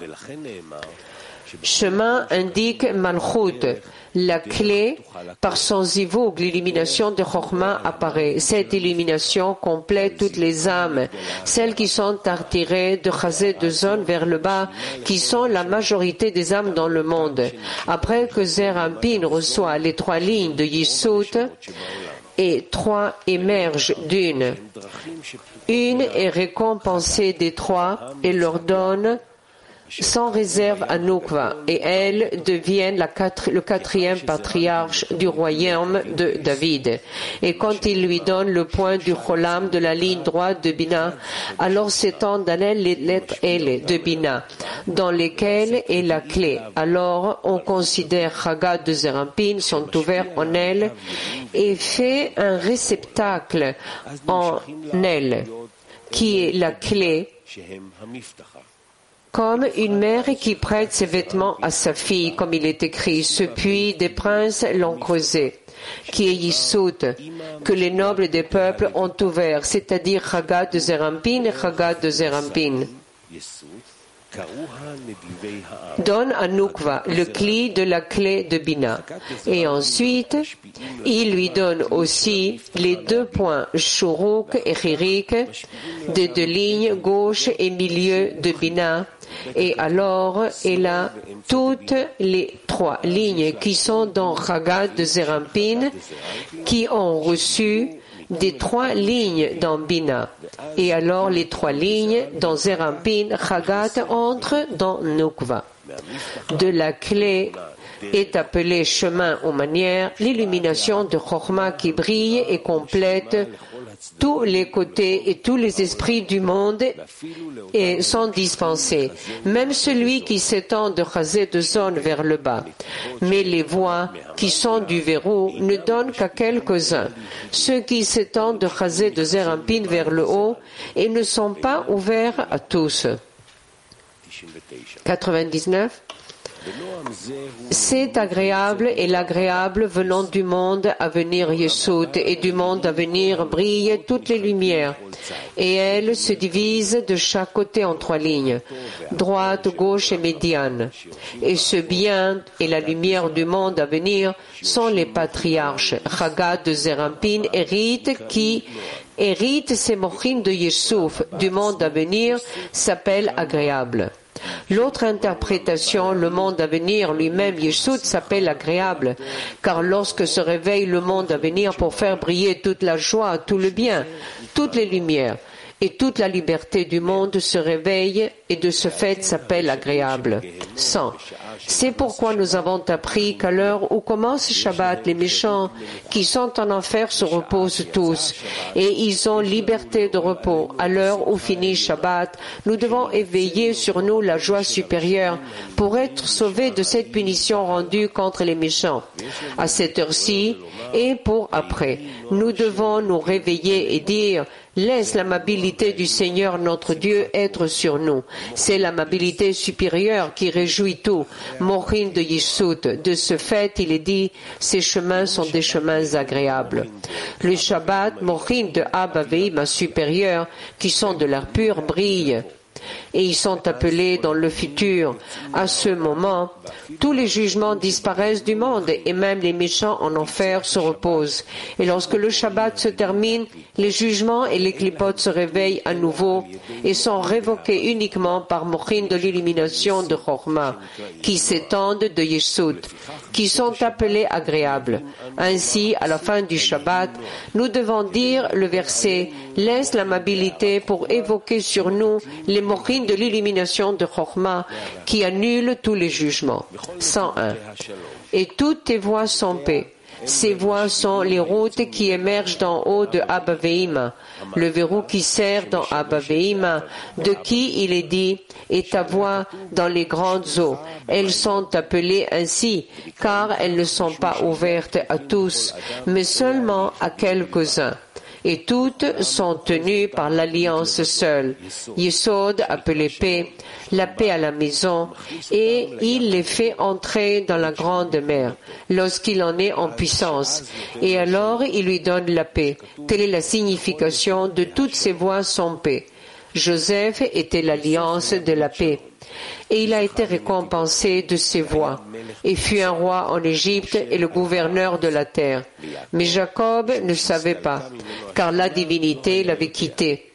Chemin indique Malchut. La clé, par son zivug, l'illumination de Chochma apparaît. Cette illumination complète toutes les âmes, celles qui sont attirées de Chazé de zone vers le bas, qui sont la majorité des âmes dans le monde. Après que Zer Anpin reçoit les 3 lignes de Yisut, et 3 émergent d'une. Une est récompensée des 3 et leur donne sans réserve à Nukva, et elles deviennent le 4e patriarche du royaume de David. Et quand il lui donne le point du Cholam de la ligne droite de Bina, alors s'étendent en elle les lettres L de Bina, dans lesquelles est la clé. Alors on considère Chagat de Zer Anpin sont ouverts en elle et fait un réceptacle en elle, qui est la clé, comme une mère qui prête ses vêtements à sa fille, comme il est écrit, ce puits des princes l'ont creusé, qui est Yisut, que les nobles des peuples ont ouvert, c'est-à-dire Chagat de Zer Anpin et Chagat de Zer Anpin. Donne à Nukva le cli de la clé de Bina. Et ensuite, il lui donne aussi les 2 points Shuruk et Chirik des 2 lignes gauche et milieu de Bina. Et alors, elle a toutes les 3 lignes qui sont dans Chagat de Zer Anpin, qui ont reçu des 3 lignes dans Bina. Et alors les 3 lignes dans Zer Anpin, Chagat entre dans Nukva. De la clé est appelée chemin ou manière, l'illumination de Chochma qui brille et complète tous les côtés et tous les esprits du monde sont dispensés, même celui qui s'étend de Chazé de zone vers le bas. Mais les voies qui sont du verrou ne donnent qu'à quelques-uns, ceux qui s'étendent de Chazé de Zer Anpin vers le haut et ne sont pas ouverts à tous. 99. C'est agréable et l'agréable venant du monde à venir Yesut et du monde à venir brillent toutes les lumières et elles se divisent de chaque côté en 3 lignes, droite, gauche et médiane. Et ce bien et la lumière du monde à venir sont les patriarches. Chagat de Zer Anpin hérite ces mochim de Yesuf du monde à venir s'appelle agréable. L'autre interprétation, le monde à venir lui-même, Yesut, s'appelle agréable, car lorsque se réveille le monde à venir pour faire briller toute la joie, tout le bien, toutes les lumières, et toute la liberté du monde se réveille et de ce fait s'appelle agréable. 100. C'est pourquoi nous avons appris qu'à l'heure où commence Shabbat, les méchants qui sont en enfer se reposent tous et ils ont liberté de repos. À l'heure où finit Shabbat, nous devons éveiller sur nous la joie supérieure pour être sauvés de cette punition rendue contre les méchants. À cette heure-ci et pour après, nous devons nous réveiller et dire Laisse l'amabilité du Seigneur notre Dieu être sur nous. C'est l'amabilité supérieure qui réjouit tout. Mochin de Yissout. De ce fait, il est dit, ces chemins sont des chemins agréables. Le Shabbat, Mochin de Abba Ve'ima supérieur, qui sont de l'air pur, brillent. Et ils sont appelés dans le futur. À ce moment, tous les jugements disparaissent du monde et même les méchants en enfer se reposent. Et lorsque le Shabbat se termine, les jugements et les clipotes se réveillent à nouveau et sont révoqués uniquement par Mochin de l'illumination de Chorma, qui s'étendent de Yesod, qui sont appelés agréables. Ainsi, à la fin du Shabbat, nous devons dire le verset « Laisse l'amabilité pour évoquer sur nous les Mochin de l'illumination de Chorma qui annule tous les jugements. 101. Et toutes tes voies sont paix. Ces voies sont les routes qui émergent d'en haut de Abba Ve'ima, le verrou qui sert dans Abba Ve'ima, de qui il est dit, et ta voix dans les grandes eaux. Elles sont appelées ainsi, car elles ne sont pas ouvertes à tous, mais seulement à quelques-uns. Et toutes sont tenues par l'alliance seule. Yesod, appelé paix, la paix à la maison, et il les fait entrer dans la grande mer, lorsqu'il en est en puissance. Et alors il lui donne la paix. Telle est la signification de toutes ces voies sans paix. Joseph était l'alliance de la paix. Et il a été récompensé de ses voies, et fut un roi en Égypte et le gouverneur de la terre. Mais Jacob ne savait pas, car la divinité l'avait quitté.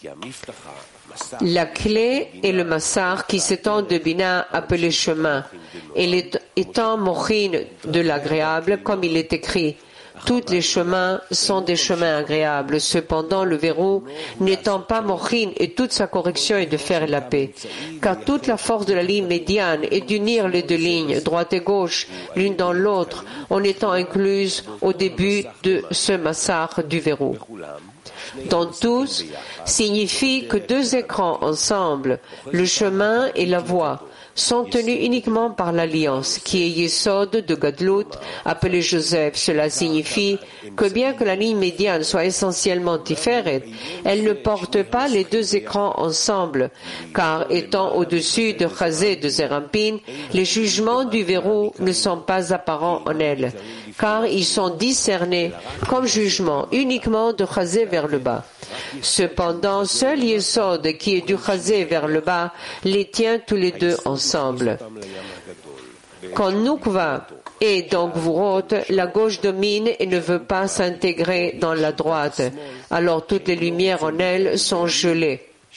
La clé est le massar qui s'étend de Bina appelé chemin, et étant Mochin de l'agréable, comme il est écrit. Tous les chemins sont des chemins agréables. Cependant, le verrou n'étant pas Mochin et toute sa correction est de faire la paix. Car toute la force de la ligne médiane est d'unir les deux lignes, droite et gauche, l'une dans l'autre, en étant incluse au début de ce massacre du verrou. Dans tous signifie que deux écrans ensemble, le chemin et la voie, sont tenus uniquement par l'alliance, qui est Yesod de Gadlut, appelé Joseph. Cela signifie que bien que la ligne médiane soit essentiellement Tiferet, elle ne porte pas les deux écrans ensemble, car étant au-dessus de Chazé de Zerampin, les jugements du verrou ne sont pas apparents en elle, car ils sont discernés comme jugement uniquement de Chazé vers le bas. Cependant, seul Yesod, qui est du Chazé vers le bas, les tient tous les deux ensemble. Quand Nukva est dans Gvurot, la gauche domine et ne veut pas s'intégrer dans la droite. Alors toutes les lumières en elle sont gelées.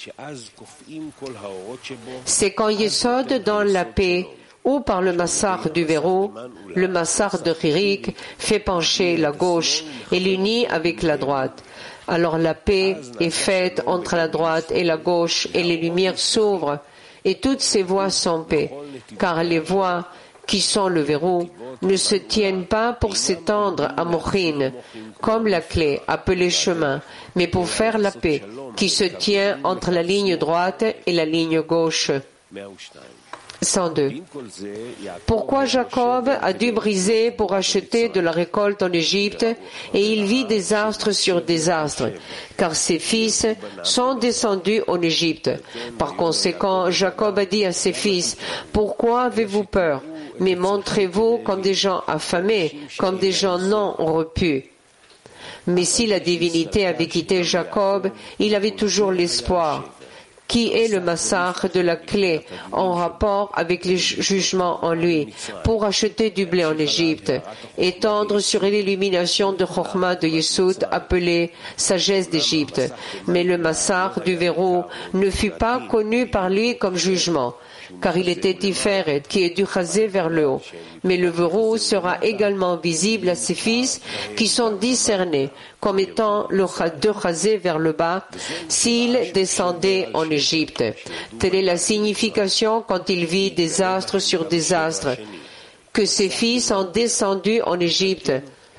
C'est quand Yesod dans la paix, ou par le massacre du verrou, le massacre de Chirik fait pencher la gauche et l'unit avec la droite. Alors la paix est faite entre la droite et la gauche et les lumières s'ouvrent et toutes ces voies sont paix, car les voies qui sont le verrou ne se tiennent pas pour s'étendre à Mochin, comme la clé appelée chemin, mais pour faire la paix qui se tient entre la ligne droite et la ligne gauche. 102. Pourquoi Jacob a dû briser pour acheter de la récolte en Égypte et il vit désastre sur désastre, car ses fils sont descendus en Égypte. Par conséquent, Jacob a dit à ses fils, pourquoi avez-vous peur? Mais montrez-vous comme des gens affamés, comme des gens non repus. Mais si la divinité avait quitté Jacob, il avait toujours l'espoir, qui est le massacre de la clé en rapport avec les jugements en lui, pour acheter du blé en Égypte, étendre sur l'illumination de Chorma de Yesod appelée sagesse d'Égypte. Mais le massacre du verrou ne fut pas connu par lui comme jugement, car il était Tiferet, qui est du Chazé vers le haut. Mais le verrou sera également visible à ses fils, qui sont discernés comme étant le de Chazé vers le bas, s'il descendait en Égypte. Telle est la signification quand il vit désastre sur désastre, que ses fils sont descendus en Égypte.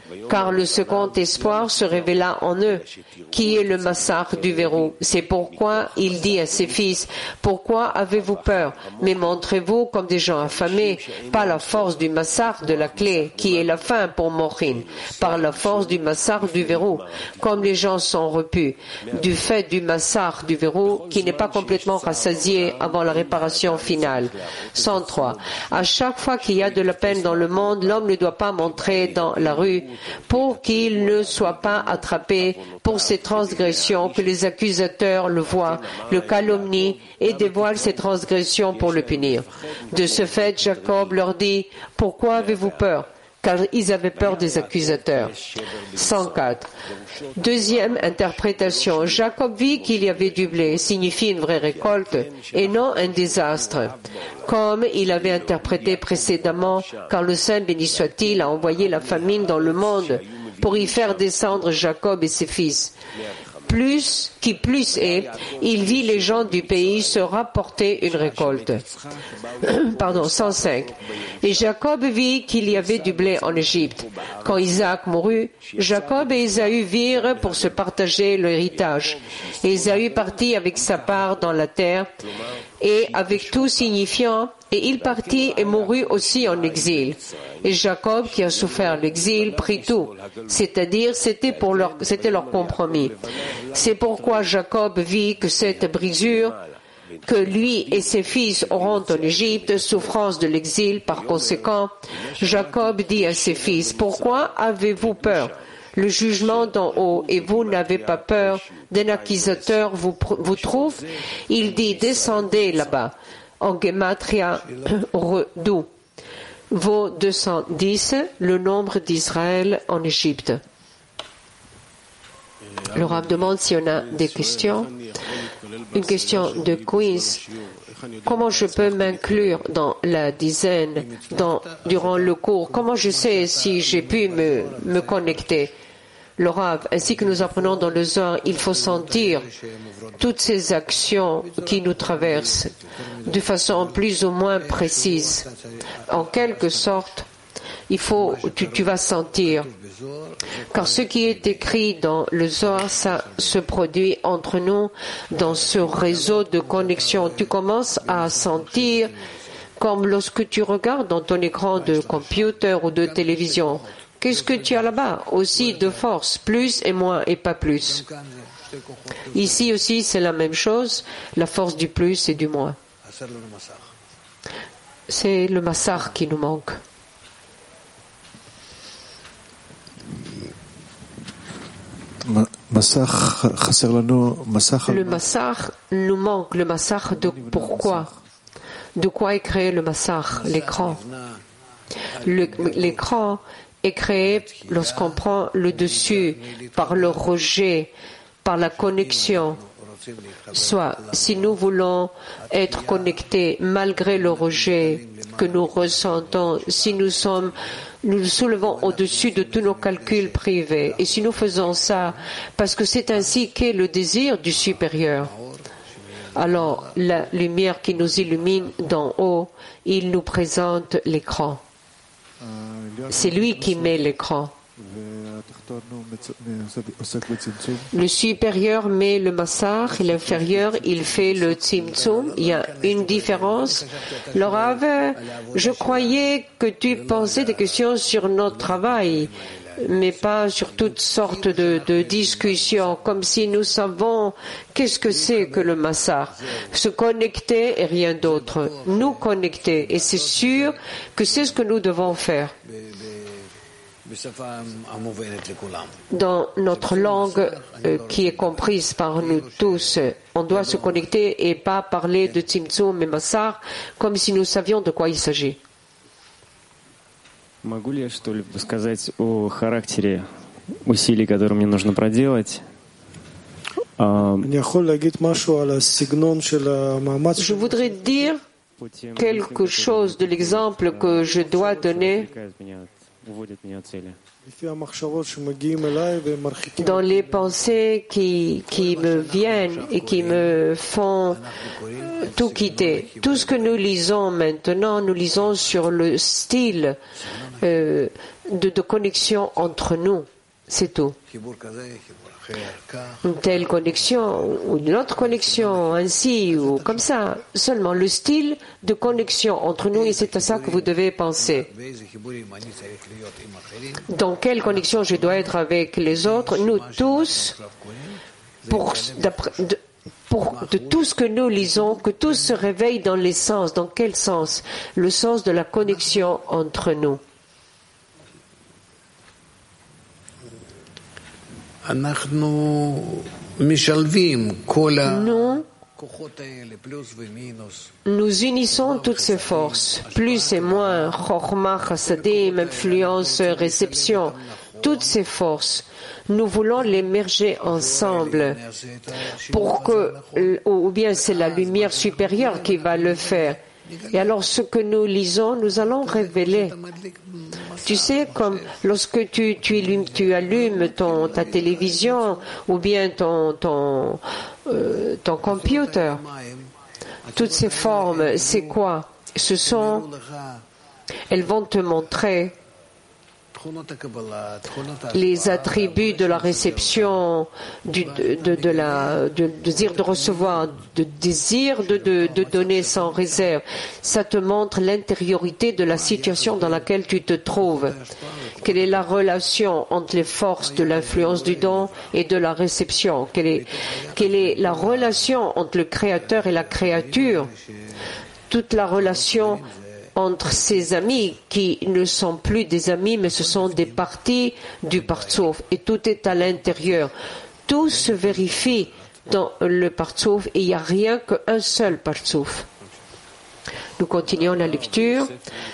car le second espoir se révéla en eux, qui est le massacre du verrou. C'est pourquoi il dit à ses fils, « Pourquoi avez-vous peur? Mais montrez-vous comme des gens affamés, pas la force du massacre de la clé, qui est la faim pour Mochin, par la force du massacre du verrou, comme les gens sont repus, du fait du massacre du verrou, qui n'est pas complètement rassasié avant la réparation finale. » 103. À chaque fois qu'il y a de la peine dans le monde, l'homme ne doit pas montrer dans la rue pour qu'il ne soit pas attrapé pour ses transgressions, que les accusateurs le voient, le calomnient et dévoilent ses transgressions pour le punir. De ce fait, Jacob leur dit, « Pourquoi avez-vous peur ?» Car ils avaient peur des accusateurs. 104. Deuxième interprétation. Jacob vit qu'il y avait du blé, signifie une vraie récolte et non un désastre. Comme il avait interprété précédemment, car le Saint béni soit-il a envoyé la famine dans le monde pour y faire descendre Jacob et ses fils. Plus est, il vit les gens du pays se rapporter une récolte. 105. Et Jacob vit qu'il y avait du blé en Égypte. Quand Isaac mourut, Jacob et Ésaü virent pour se partager l'héritage. Et Ésaü partit avec sa part dans la terre, et avec tout signifiant, et il partit et mourut aussi en exil. Et Jacob, qui a souffert l'exil, prit tout, c'est-à-dire c'était leur compromis. C'est pourquoi Jacob vit que cette brisure que lui et ses fils auront en Égypte, souffrance de l'exil. Par conséquent, Jacob dit à ses fils, « Pourquoi avez-vous peur? Le jugement d'en haut, et vous n'avez pas peur d'un accusateur vous trouve? » Il dit, « Descendez là-bas. » En Gematria, d'où vaut 210, le nombre d'Israël en Égypte. Le Rav demande s'il y en a des questions. Une question de quiz. Comment je peux m'inclure dans la dizaine durant le cours? Comment je sais si j'ai pu me connecter? Le Rav, ainsi que nous apprenons dans le Zohar, il faut sentir toutes ces actions qui nous traversent de façon plus ou moins précise. En quelque sorte, tu vas sentir. Car ce qui est écrit dans le Zohar, ça se produit entre nous dans ce réseau de connexion. Tu commences à sentir comme lorsque tu regardes dans ton écran de computer ou de télévision. Qu'est-ce que tu as là-bas? Aussi de force, plus et moins et pas plus. Ici aussi, c'est la même chose, la force du plus et du moins. C'est le massar qui nous manque. Le massar nous manque. Le massar de pourquoi? De quoi est créé le massar? L'écran. L'écran est créé lorsqu'on prend le dessus par le rejet, par la connexion. Soit, si nous voulons être connectés malgré le rejet que nous ressentons, si nous nous soulevons au-dessus de tous nos calculs privés, et si nous faisons ça parce que c'est ainsi qu'est le désir du supérieur, alors la lumière qui nous illumine d'en haut, il nous présente l'écran. C'est lui qui met l'écran. Le supérieur met le massar et l'inférieur, il fait le tzimtzum. Il y a une différence. Le Rav, je croyais que tu posais des questions sur notre travail, mais pas sur toutes sortes de discussions, comme si nous savons qu'est-ce que c'est que le massar. Se connecter et rien d'autre. Nous connecter. Et c'est sûr que c'est ce que nous devons faire. Dans notre langue qui est comprise par nous tous, on doit se connecter et pas parler de Tzimtzum et Massar comme si nous savions de quoi il s'agit. Могу ли я что-либо сказать о характере усилий, которые мне нужно проделать? Je voudrais dire quelque chose de l'exemple que je dois donner dans les pensées qui me viennent et qui me font tout quitter. Tout ce que nous lisons maintenant, nous lisons sur le style de connexion entre nous. C'est tout. Une telle connexion ou une autre connexion, ainsi ou comme ça. Seulement le style de connexion entre nous, et c'est à ça que vous devez penser. Dans quelle connexion je dois être avec les autres? Nous tous, de tout ce que nous lisons, que tout se réveille dans les sens. Dans quel sens? Le sens de la connexion entre nous. Nous unissons toutes ces forces, plus et moins, Chokhmah, Chassadim, influence, réception, toutes ces forces. Nous voulons les merger ensemble pour que, ou bien c'est la lumière supérieure qui va le faire. Et alors ce que nous lisons, nous allons révéler. Tu sais, comme lorsque tu allumes ta télévision ou bien ton computer, toutes ces formes, c'est quoi? Elles vont te montrer les attributs de la réception, de désir de recevoir, de désir de donner sans réserve. Ça te montre l'intériorité de la situation dans laquelle tu te trouves. Quelle est la relation entre les forces de l'influence du don et de la réception? Quelle est la relation entre le créateur et la créature? Toute la relation entre ces amis qui ne sont plus des amis, mais ce sont des parties du Partsouf. Et tout est à l'intérieur. Tout se vérifie dans le Partsouf et il n'y a rien qu'un seul Partsouf. Nous continuons la lecture.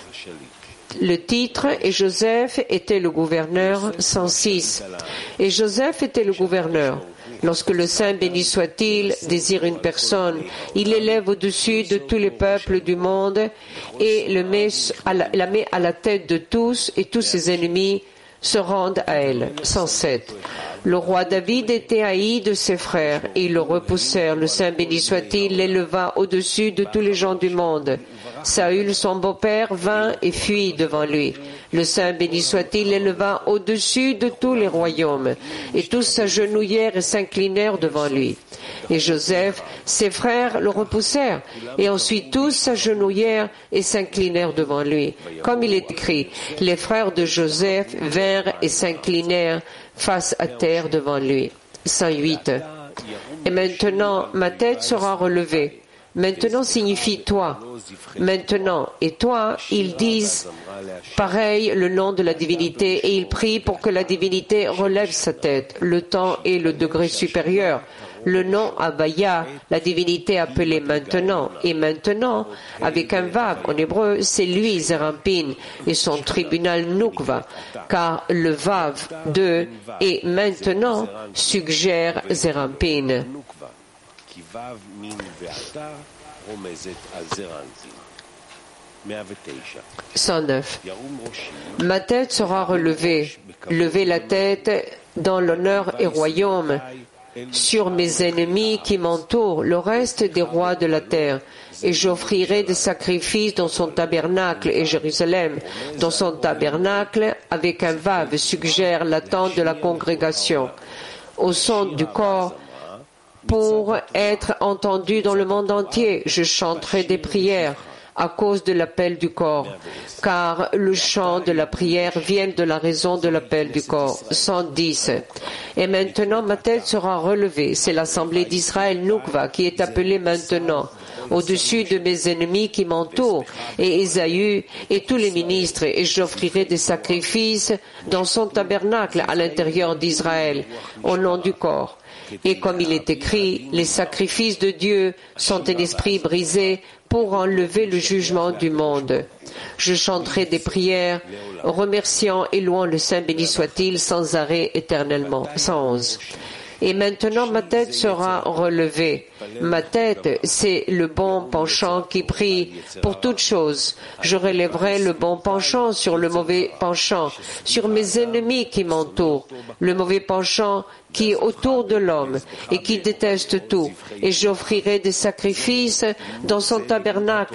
Le titre est Joseph était le gouverneur, 106. Et Joseph était le gouverneur. Lorsque le Saint, béni soit-il, désire une personne, il l'élève au-dessus de tous les peuples du monde et la met à la tête de tous, et tous ses ennemis se rendent à elle. 107. Le roi David était haï de ses frères, et ils le repoussèrent. Le Saint, béni soit-il, l'éleva au-dessus de tous les gens du monde. Saül, son beau-père, vint et fuit devant lui. Le Saint, béni soit-il, l'éleva au-dessus de tous les royaumes. Et tous s'agenouillèrent et s'inclinèrent devant lui. Et Joseph, ses frères, le repoussèrent. Et ensuite tous s'agenouillèrent et s'inclinèrent devant lui. Comme il est écrit, les frères de Joseph vinrent et s'inclinèrent face à terre devant lui. 108. Et maintenant, ma tête sera relevée. Maintenant signifie toi. Maintenant, et toi, ils disent pareil le nom de la divinité et ils prient pour que la divinité relève sa tête. Le temps est le degré supérieur. Le nom Abaya, la divinité appelée maintenant. Et maintenant, avec un vav en hébreu, c'est lui Zerampin et son tribunal Nukva, car le vav de et maintenant suggère Zerampin. 109. Ma tête sera relevée. Levez la tête dans l'honneur et royaume sur mes ennemis qui m'entourent, le reste des rois de la terre. Et j'offrirai des sacrifices dans son tabernacle, et Jérusalem, dans son tabernacle, avec un vav, suggère l'attente de la congrégation, au son du corps, pour être entendu dans le monde entier. Je chanterai des prières à cause de l'appel du corps, car le chant de la prière vient de la raison de l'appel du corps. 110. Et maintenant ma tête sera relevée. C'est l'assemblée d'Israël Nukva qui est appelée maintenant, au-dessus de mes ennemis qui m'entourent, et Ésaü et tous les ministres, et j'offrirai des sacrifices dans son tabernacle à l'intérieur d'Israël, au nom du corps. Et comme il est écrit, les sacrifices de Dieu sont un esprit brisé pour enlever le jugement du monde. Je chanterai des prières, remerciant et louant le Saint, béni soit-il, sans arrêt éternellement. 111. Et maintenant ma tête sera relevée. Ma tête, c'est le bon penchant qui prie pour toutes choses. Je relèverai le bon penchant sur le mauvais penchant, sur mes ennemis qui m'entourent, le mauvais penchant qui est autour de l'homme et qui déteste tout. Et j'offrirai des sacrifices dans son tabernacle,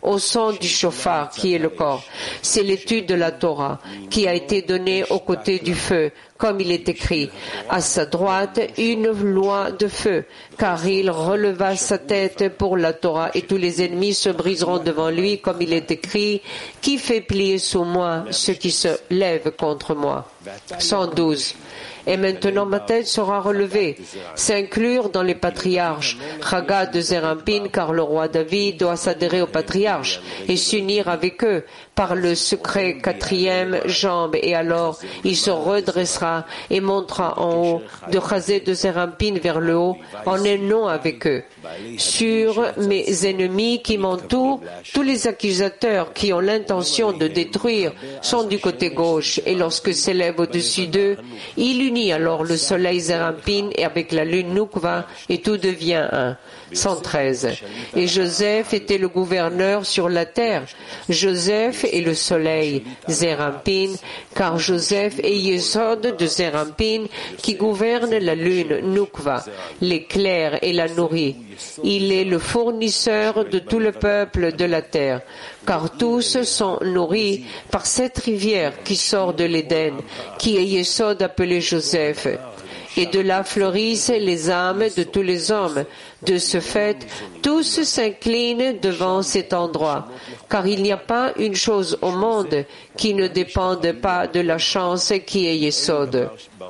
au son du chauffard qui est le corps. C'est l'étude de la Torah qui a été donnée aux côtés du feu, comme il est écrit. À sa droite, une loi de feu, car il releva sa tête pour la Torah et tous les ennemis se briseront devant lui, comme il est écrit. Qui fait plier sous moi ceux qui se lèvent contre moi? 112. Et maintenant ma tête sera relevée, s'inclure dans les patriarches, Chagat de Zerampin, car le roi David doit s'adhérer aux patriarches et s'unir avec eux par le secret quatrième jambe, et alors il se redressera et montera en haut de Chazé de Zerampin vers le haut en un nom avec eux. Sur mes ennemis qui m'entourent, tous les accusateurs qui ont l'intention de détruire sont du côté gauche, et lorsque s'élève au-dessus d'eux, il unit alors le soleil Zerampin et avec la lune Nukva, et tout devient un. 113. Et Joseph était le gouverneur sur la terre. Joseph est le soleil Zerampin, car Joseph est Yesod de Zerampin qui gouverne la lune Nukva, l'éclair et la nourrit. Il est le fournisseur de tout le peuple de la terre, car tous sont nourris par cette rivière qui sort de l'Éden, qui est Yesod appelé Joseph. Et de là fleurissent les âmes de tous les hommes. De ce fait, tous s'inclinent devant cet endroit, car il n'y a pas une chose au monde qui ne dépende pas de la chance qui est Yesod.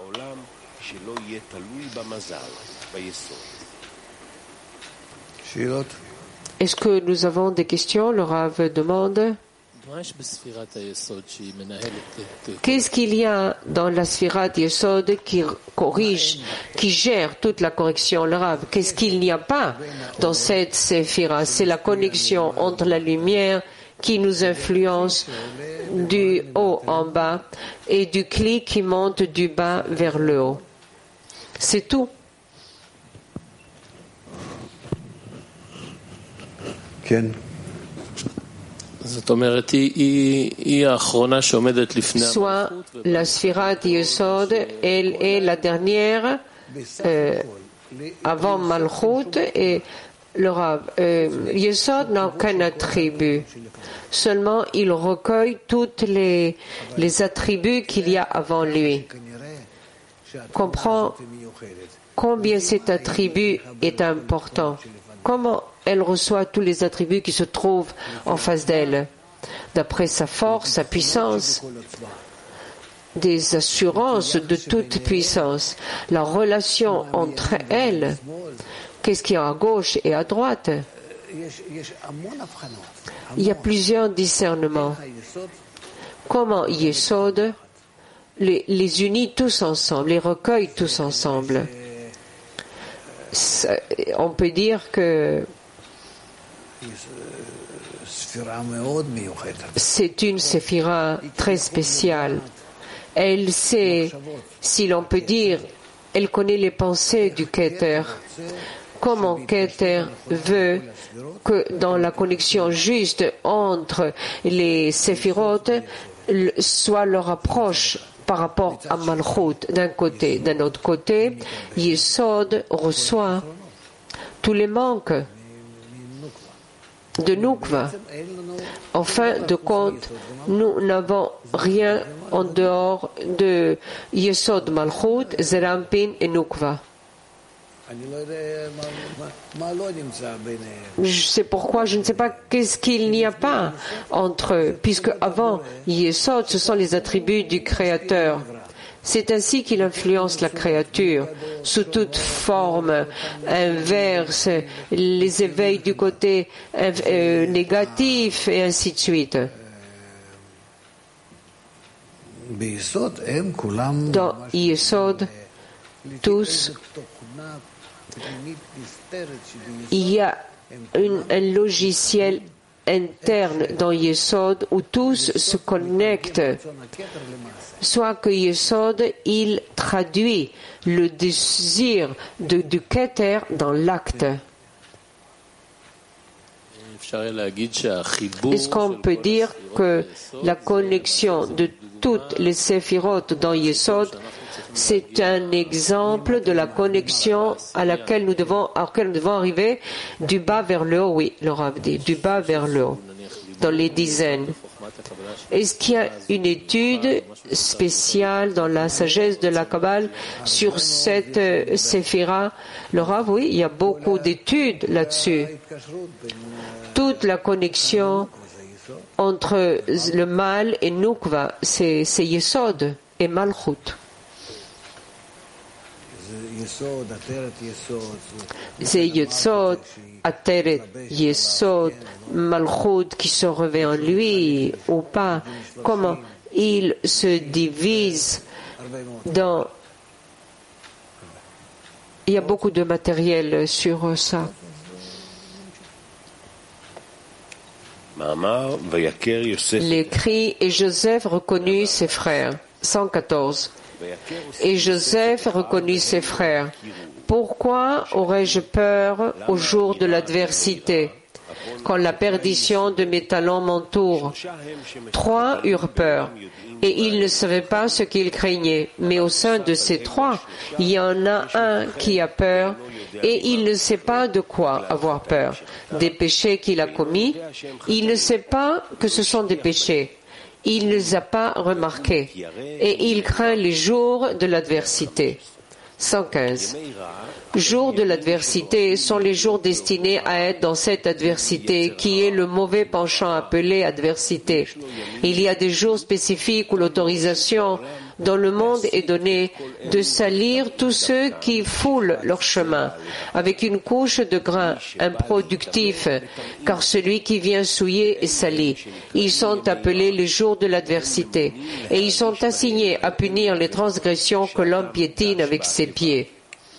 Est-ce que nous avons des questions? Le Rav demande. Qu'est-ce qu'il y a dans la Sfirat Yesod qui corrige, qui gère toute la correction, le Rav? Qu'est-ce qu'il n'y a pas dans cette Séphira? C'est la connexion entre la lumière qui nous influence du haut en bas et du cli qui monte du bas vers le haut. C'est tout. Ken. Soit la Sfirat Yesod, elle est la dernière avant Malchut, et le Rav. Yesod n'a aucun attribut. Seulement, il recueille tous les attributs qu'il y a avant lui. Comprends combien cet attribut est important. Comment elle reçoit tous les attributs qui se trouvent en face d'elle, d'après sa force, sa puissance, des assurances de toute puissance, la relation entre elles, qu'est-ce qu'il y a à gauche et à droite. Il y a plusieurs discernements. Comment Yesod les unit tous ensemble, les recueille tous ensemble. On peut dire que c'est une séphira très spéciale. Elle sait, si l'on peut dire, elle connaît les pensées du Keter. Comment Keter veut que dans la connexion juste entre les séphirotes soit leur approche par rapport à Malchut d'un côté. D'un autre côté, Yesod reçoit tous les manques de Nukva. En fin de compte, nous n'avons rien en dehors de Yesod Malchut, Zerampin et Nukva. C'est pourquoi je ne sais pas qu'est-ce qu'il n'y a pas entre eux, puisque avant Yesod, ce sont les attributs du Créateur. C'est ainsi qu'il influence la créature, sous toute forme inverse, les éveils du côté négatif et ainsi de suite. Dans Yesod, tous, il y a un logiciel interne dans Yesod où tous se connectent. Soit que Yesod, il traduit le désir du Keter dans l'acte. Est-ce qu'on peut dire que la connexion de toutes les séphirotes dans Yesod, c'est un exemple de la connexion à laquelle nous devons arriver du bas vers le haut? Oui, le Rav dit, du bas vers le haut. dans les dizaines. Est-ce qu'il y a une étude spéciale dans la sagesse de la Kabbale sur cette séphira? Le Rav, oui, il y a beaucoup d'études là-dessus. Toute la connexion entre le mal et Nukva, c'est Yesod et Malchut. C'est Yesod, Ateret, Yesod, Malchut qui se revêt en lui ou pas. Comment il se divise dans... Il y a beaucoup de matériel sur ça. L'écrit, et Joseph reconnut ses frères. 114. Et Joseph reconnut ses frères. Pourquoi aurais-je peur au jour de l'adversité, quand la perdition de mes talents m'entoure? 3 eurent peur, et ils ne savaient pas ce qu'ils craignaient. Mais au sein de ces 3, il y en a un qui a peur, et il ne sait pas de quoi avoir peur. Des péchés qu'il a commis, il ne sait pas que ce sont des péchés. Il ne les a pas remarqués, et il craint les jours de l'adversité. 115. Jours de l'adversité sont les jours destinés à être dans cette adversité qui est le mauvais penchant appelé adversité. Il y a des jours spécifiques où l'autorisation dans le monde est donnée de salir tous ceux qui foulent leur chemin avec une couche de grain improductif, car celui qui vient souiller est sali. Ils sont appelés les jours de l'adversité et ils sont assignés à punir les transgressions que l'homme piétine avec ses pieds.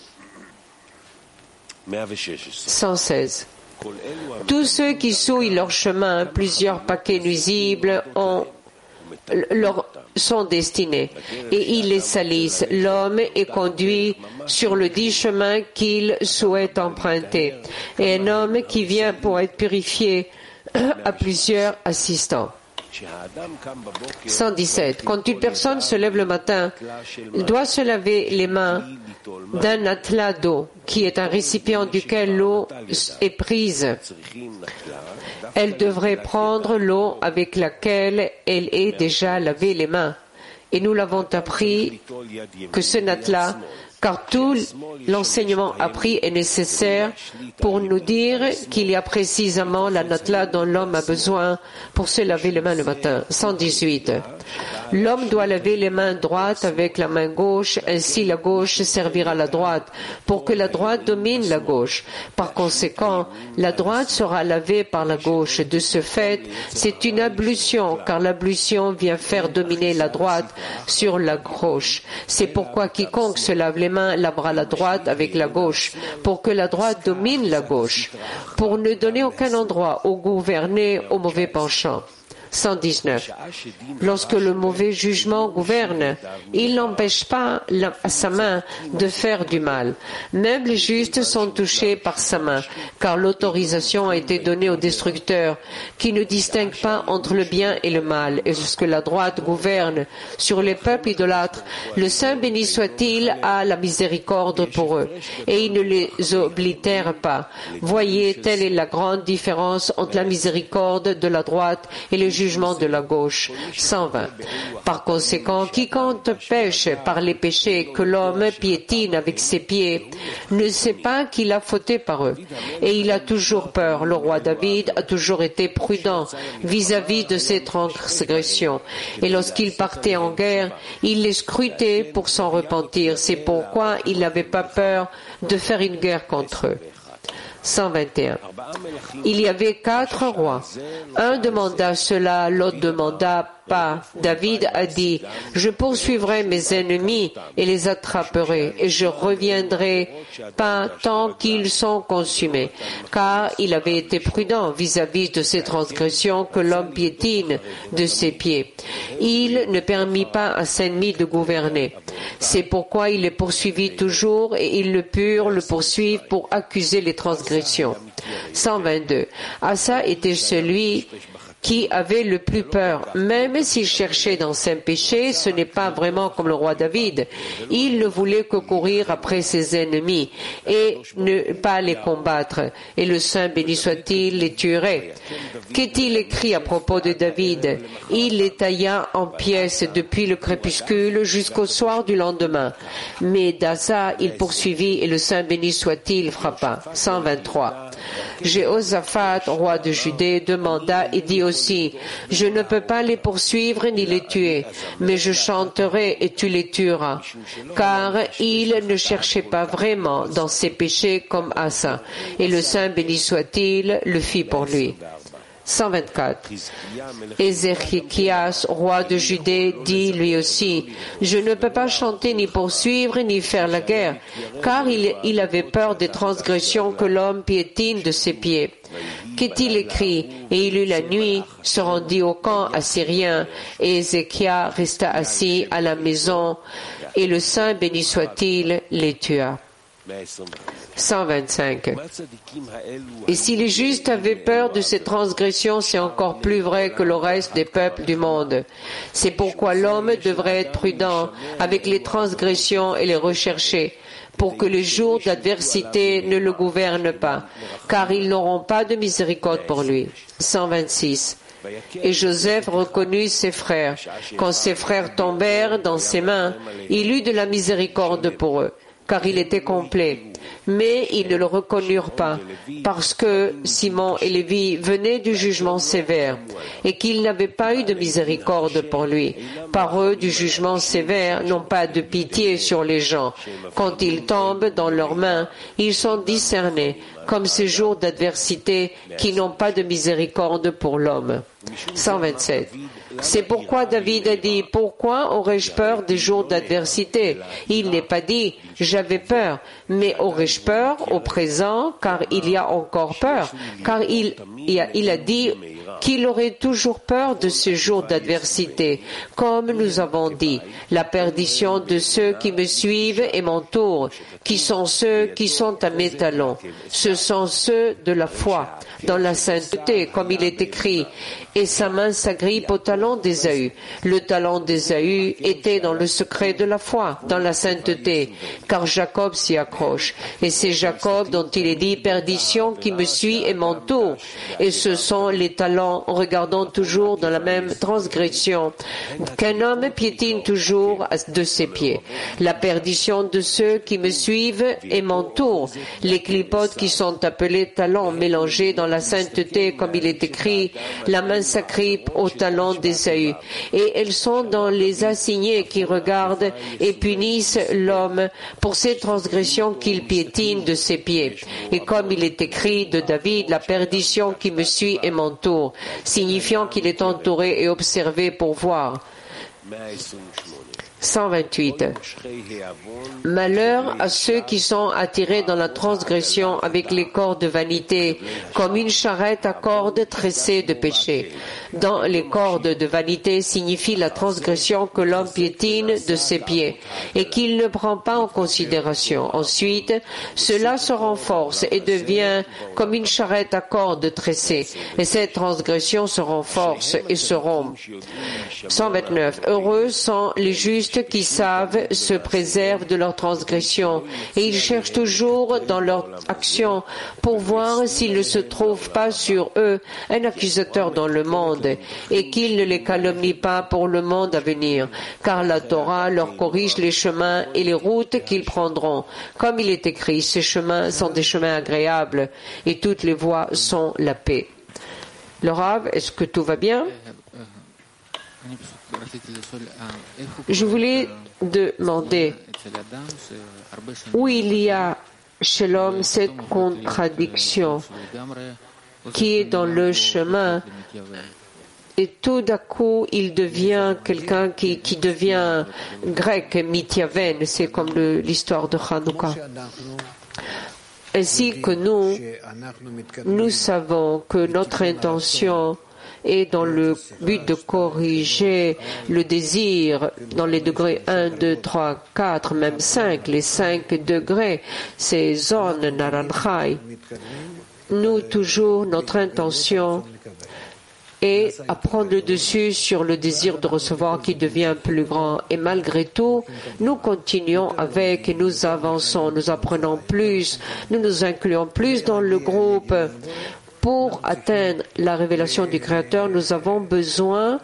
116. Tous ceux qui souillent leur chemin, plusieurs paquets nuisibles leur sont destinés, et ils les salissent. L'homme est conduit sur le dit chemin qu'il souhaite emprunter, et un homme qui vient pour être purifié a plusieurs assistants. 117. Quand une personne se lève le matin, il doit se laver les mains d'un atlas d'eau, qui est un récipient duquel l'eau est prise. Elle devrait prendre l'eau avec laquelle elle est déjà lavé les mains. Et nous l'avons appris que ce natla, car tout l'enseignement appris est nécessaire pour nous dire qu'il y a précisément la natla dont l'homme a besoin pour se laver les mains le matin. 118. L'homme doit laver les mains droites avec la main gauche, ainsi la gauche servira la droite, pour que la droite domine la gauche. Par conséquent, la droite sera lavée par la gauche. De ce fait, c'est une ablution, car l'ablution vient faire dominer la droite sur la gauche. C'est pourquoi quiconque se lave les mains lavera la droite avec la gauche, pour que la droite domine la gauche, pour ne donner aucun endroit au gouverner au mauvais penchant. 119. Lorsque le mauvais jugement gouverne, il n'empêche pas sa main de faire du mal. Même les justes sont touchés par sa main, car l'autorisation a été donnée au destructeur, qui ne distingue pas entre le bien et le mal. Et lorsque la droite gouverne sur les peuples idolâtres, le Saint béni soit-il a la miséricorde pour eux, et il ne les oblitère pas. Voyez, telle est la grande différence entre la miséricorde de la droite et le jugement de la gauche. 120. Par conséquent, quiconque pêche par les péchés que l'homme piétine avec ses pieds ne sait pas qu'il a fauté par eux, et il a toujours peur. Le roi David a toujours été prudent vis-à-vis de ses transgressions, et lorsqu'il partait en guerre, il les scrutait pour s'en repentir. C'est pourquoi il n'avait pas peur de faire une guerre contre eux. 121. Il y avait 4 rois. Un demanda cela, l'autre demanda pas. David a dit, je poursuivrai mes ennemis et les attraperai, et je reviendrai pas tant qu'ils sont consumés. Car il avait été prudent vis-à-vis de ces transgressions que l'homme piétine de ses pieds. Il ne permit pas à ses ennemis de gouverner. C'est pourquoi il les poursuivit toujours, et ils le purent le poursuivre pour accuser les transgressions. 122. Asa était celui qui avait le plus peur. Même s'il cherchait dans ses péchés, ce n'est pas vraiment comme le roi David. Il ne voulait que courir après ses ennemis et ne pas les combattre. Et le Saint béni soit-il les tuerait. Qu'est-il écrit à propos de David? Il les tailla en pièces depuis le crépuscule jusqu'au soir du lendemain. Mais d'Asa, il poursuivit et le Saint béni soit-il frappa. 123. Jéhoshaphat, roi de Judée, demanda et dit aussi, « Je ne peux pas les poursuivre ni les tuer, mais je chanterai et tu les tueras. » Car il ne cherchait pas vraiment dans ses péchés comme Asa. Et le Saint béni soit-il le fit pour lui. 124. Ézéchias, roi de Judée, dit lui aussi, « Je ne peux pas chanter ni poursuivre ni faire la guerre, car il avait peur des transgressions que l'homme piétine de ses pieds. » Qu'est-il écrit? Et il eut la nuit, se rendit au camp assyrien, et Ézéchias resta assis à la maison, et le Saint béni soit-il les tua. 125. Et si les justes avaient peur de ces transgressions, c'est encore plus vrai que le reste des peuples du monde. C'est pourquoi l'homme devrait être prudent avec les transgressions et les rechercher, pour que les jours d'adversité ne le gouvernent pas, car ils n'auront pas de miséricorde pour lui. 126. Et Joseph reconnut ses frères. Quand ses frères tombèrent dans ses mains, il eut de la miséricorde pour eux, car il était complet. Mais ils ne le reconnurent pas, parce que Simon et Lévi venaient du jugement sévère, et qu'ils n'avaient pas eu de miséricorde pour lui. Par eux, du jugement sévère, n'ont pas de pitié sur les gens. Quand ils tombent dans leurs mains, ils sont discernés, comme ces jours d'adversité qui n'ont pas de miséricorde pour l'homme. 127. C'est pourquoi David a dit, « Pourquoi aurais-je peur des jours d'adversité ?» Il n'est pas dit, « J'avais peur », mais aurais-je peur au présent, car il y a encore peur, car il a dit qu'il aurait toujours peur de ces jours d'adversité. Comme nous avons dit, la perdition de ceux qui me suivent et m'entourent, qui sont ceux qui sont à mes talons. Ce sont ceux de la foi, dans la sainteté, comme il est écrit. Et sa main s'agrippe au talon d'Ésaü. Le talon d'Ésaü était dans le secret de la foi, dans la sainteté, car Jacob s'y accroche. Et c'est Jacob dont il est dit, perdition qui me suit et m'entoure. Et ce sont les talons, regardant toujours dans la même transgression, qu'un homme piétine toujours de ses pieds. La perdition de ceux qui me suivent et m'entourent. Les clipotes qui sont appelés talons, mélangés dans la sainteté, comme il est écrit, la main s'agrippe au talon d'Ésaü. Et elles sont dans les assignés qui regardent et punissent l'homme pour ses transgressions qu'il piétine de ses pieds. Et comme il est écrit de David, la perdition qui me suit et m'entoure, signifiant qu'il est entouré et observé pour voir. 128. Malheur à ceux qui sont attirés dans la transgression avec les cordes de vanité, comme une charrette à cordes tressées de péché. Dans les cordes de vanité signifie la transgression que l'homme piétine de ses pieds et qu'il ne prend pas en considération. Ensuite, cela se renforce et devient comme une charrette à cordes tressées, et cette transgression se renforce et se rompt. 129. Heureux sont les justes qui savent se préservent de leur transgression, et ils cherchent toujours dans leur action pour voir s'il ne se trouve pas sur eux un accusateur dans le monde, et qu'ils ne les calomnient pas pour le monde à venir, car la Torah leur corrige les chemins et les routes qu'ils prendront. Comme il est écrit, ces chemins sont des chemins agréables, et toutes les voies sont la paix. Le Rav, est-ce que tout va bien? Je voulais demander où il y a chez l'homme cette contradiction qui est dans le chemin et tout d'un coup il devient quelqu'un qui devient grec, mityaven, c'est comme l'histoire de Hanouka. Ainsi que nous savons que notre intention et dans le but de corriger le désir dans les degrés 1, 2, 3, 4, même 5, les 5 degrés, ces zones naranjai, nous toujours notre intention et à prendre le dessus sur le désir de recevoir qui devient plus grand. Et malgré tout, nous continuons avec et nous avançons, nous apprenons plus, nous nous incluons plus dans le groupe. Pour atteindre la révélation du Créateur, nous avons besoin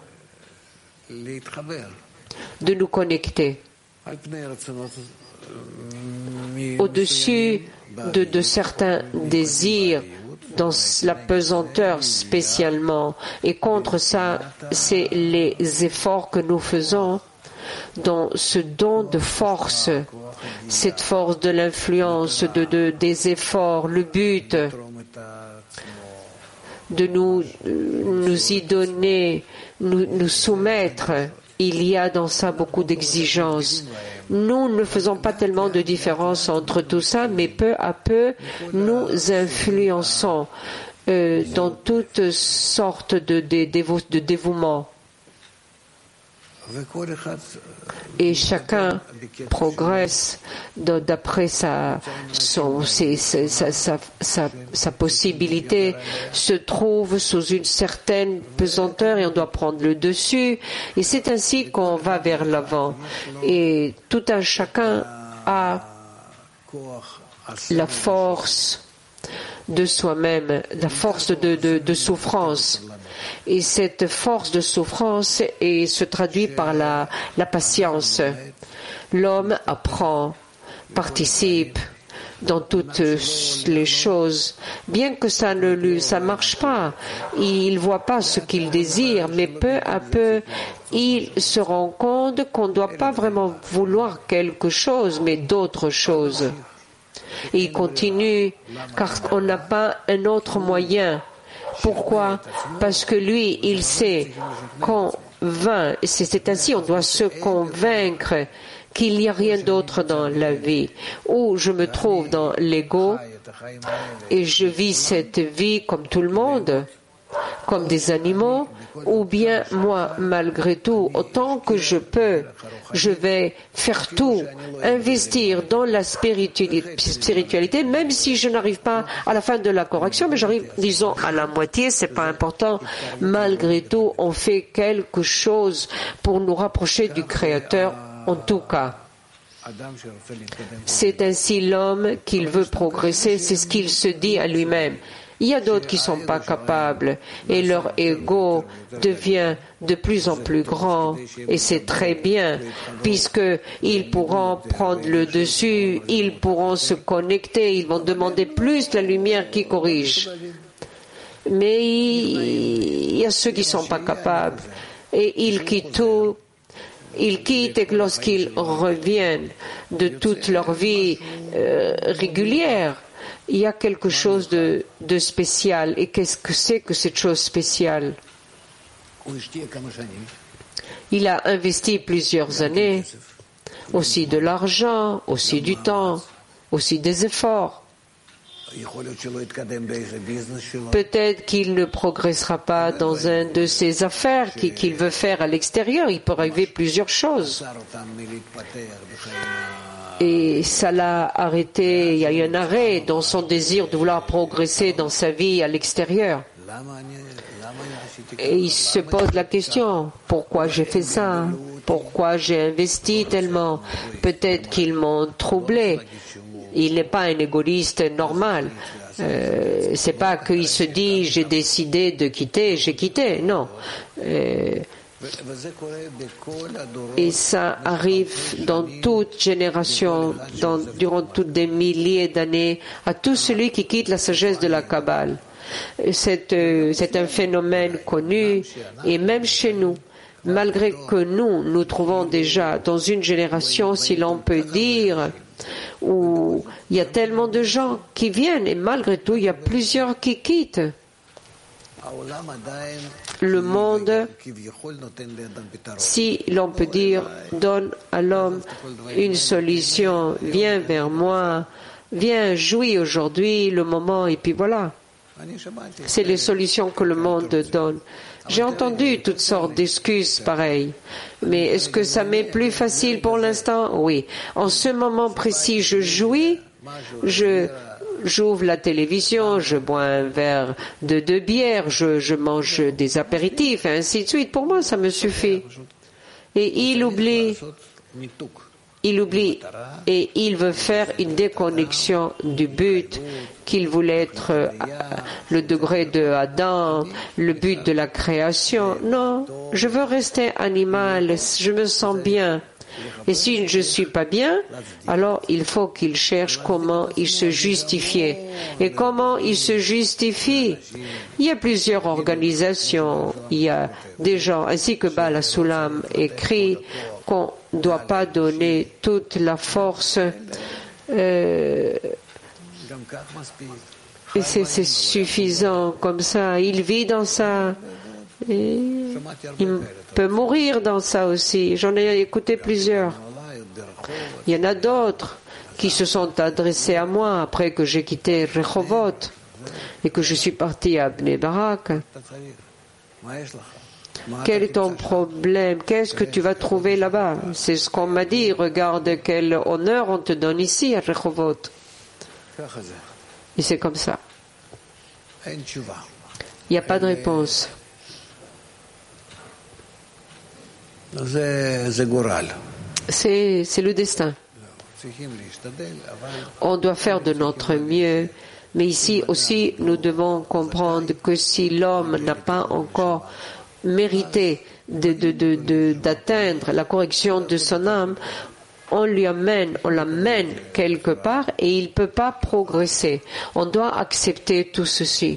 de nous connecter au-dessus de certains désirs dans la pesanteur spécialement. Et contre ça, c'est les efforts que nous faisons dans ce don de force, cette force de l'influence, des efforts, le but de nous y donner, nous soumettre. Il y a dans ça beaucoup d'exigences. Nous ne faisons pas tellement de différence entre tout ça, mais peu à peu, nous influençons dans toutes sortes de dévouement. Et chacun progresse d'après sa possibilité, se trouve sous une certaine pesanteur et on doit prendre le dessus. Et c'est ainsi qu'on va vers l'avant. Et tout un chacun a la force de soi-même, la force de souffrance. Et cette force de souffrance se traduit par la patience. L'homme apprend, participe dans toutes les choses. Bien que ça marche pas, il voit pas ce qu'il désire, mais peu à peu, il se rend compte qu'on ne doit pas vraiment vouloir quelque chose, mais d'autres choses. Et il continue, car on n'a pas un autre moyen. Pourquoi? Parce que lui, il s'est convaincu, c'est ainsi, on doit se convaincre qu'il n'y a rien d'autre dans la vie, où je me trouve dans l'ego et je vis cette vie comme tout le monde, comme des animaux, ou bien moi, malgré tout, autant que je peux, je vais faire tout, investir dans la spiritualité, même si je n'arrive pas à la fin de la correction, mais j'arrive, disons, à la moitié, c'est pas important. Malgré tout, on fait quelque chose pour nous rapprocher du Créateur, en tout cas. C'est ainsi l'homme qu'il veut progresser, c'est ce qu'il se dit à lui-même. Il y a d'autres qui ne sont pas capables et leur ego devient de plus en plus grand et c'est très bien puisqu'ils pourront prendre le dessus, ils pourront se connecter, ils vont demander plus la lumière qui corrige. Mais il y a ceux qui ne sont pas capables et ils quittent tout. Ils quittent et lorsqu'ils reviennent de toute leur vie régulière, il y a quelque chose de spécial. Et qu'est-ce que c'est que cette chose spéciale? Il a investi plusieurs années, aussi de l'argent, aussi du temps, aussi des efforts. Peut-être qu'il ne progressera pas dans un de ses affaires qu'il veut faire à l'extérieur. Il peut arriver plusieurs choses. Et ça l'a arrêté, il y a eu un arrêt dans son désir de vouloir progresser dans sa vie à l'extérieur. Et il se pose la question, pourquoi j'ai fait ça? Pourquoi j'ai investi tellement? Peut-être qu'ils m'ont troublé. Il n'est pas un égoïste normal. C'est pas qu'il se dit j'ai décidé de quitter, j'ai quitté. Non. Et ça arrive dans toute génération, durant toutes des milliers d'années, à tout celui qui quitte la sagesse de la Kabbale. C'est un phénomène connu, et même chez nous, malgré que nous trouvons déjà dans une génération, si l'on peut dire, où il y a tellement de gens qui viennent, et malgré tout, il y a plusieurs qui quittent. Le monde, si l'on peut dire, donne à l'homme une solution. Viens vers moi, viens, jouis aujourd'hui, le moment, et puis voilà. C'est les solutions que le monde donne. J'ai entendu toutes sortes d'excuses pareilles. Mais est-ce que ça m'est plus facile pour l'instant? Oui. En ce moment précis, je jouis, je j'ouvre la télévision, je bois un verre de bière, je mange des apéritifs, et ainsi de suite. Pour moi, ça me suffit. Et il oublie et il veut faire une déconnexion du but qu'il voulait être le degré de Adam, le but de la création. Non, je veux rester animal, je me sens bien. Et si je ne suis pas bien, alors il faut qu'il cherche comment il se justifiait. Et comment il se justifie? Il y a plusieurs organisations, il y a des gens, ainsi que Bala Sulam écrit qu'on ne doit pas donner toute la force. Et c'est suffisant comme ça. Il vit dans ça. Et il peut mourir dans ça aussi. J'en ai écouté plusieurs. Il y en a d'autres qui se sont adressés à moi après que j'ai quitté Rehovot et que je suis parti à Bnei Barak. Quel est ton problème? Qu'est-ce que tu vas trouver là-bas? C'est ce qu'on m'a dit. Regarde quel honneur on te donne ici à Rehovot. Et c'est comme ça. Il n'y a pas de réponse. C'est le destin. On doit faire de notre mieux, mais ici aussi nous devons comprendre que si l'homme n'a pas encore mérité d'atteindre la correction de son âme, on l'amène quelque part et il ne peut pas progresser. On doit accepter tout ceci.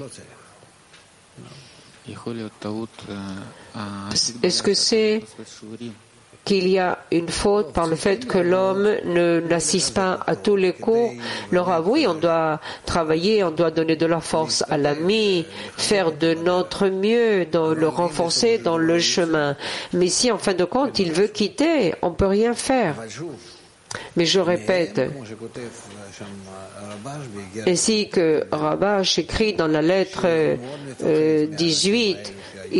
Est-ce que c'est qu'il y a une faute par le fait que l'homme n'assiste pas à tous les cours? Oui, on doit travailler, on doit donner de la force à l'ami, faire de notre mieux, le renforcer dans le chemin. Mais si en fin de compte il veut quitter, on ne peut rien faire. Mais je répète, ainsi que Rabash écrit dans la lettre 18,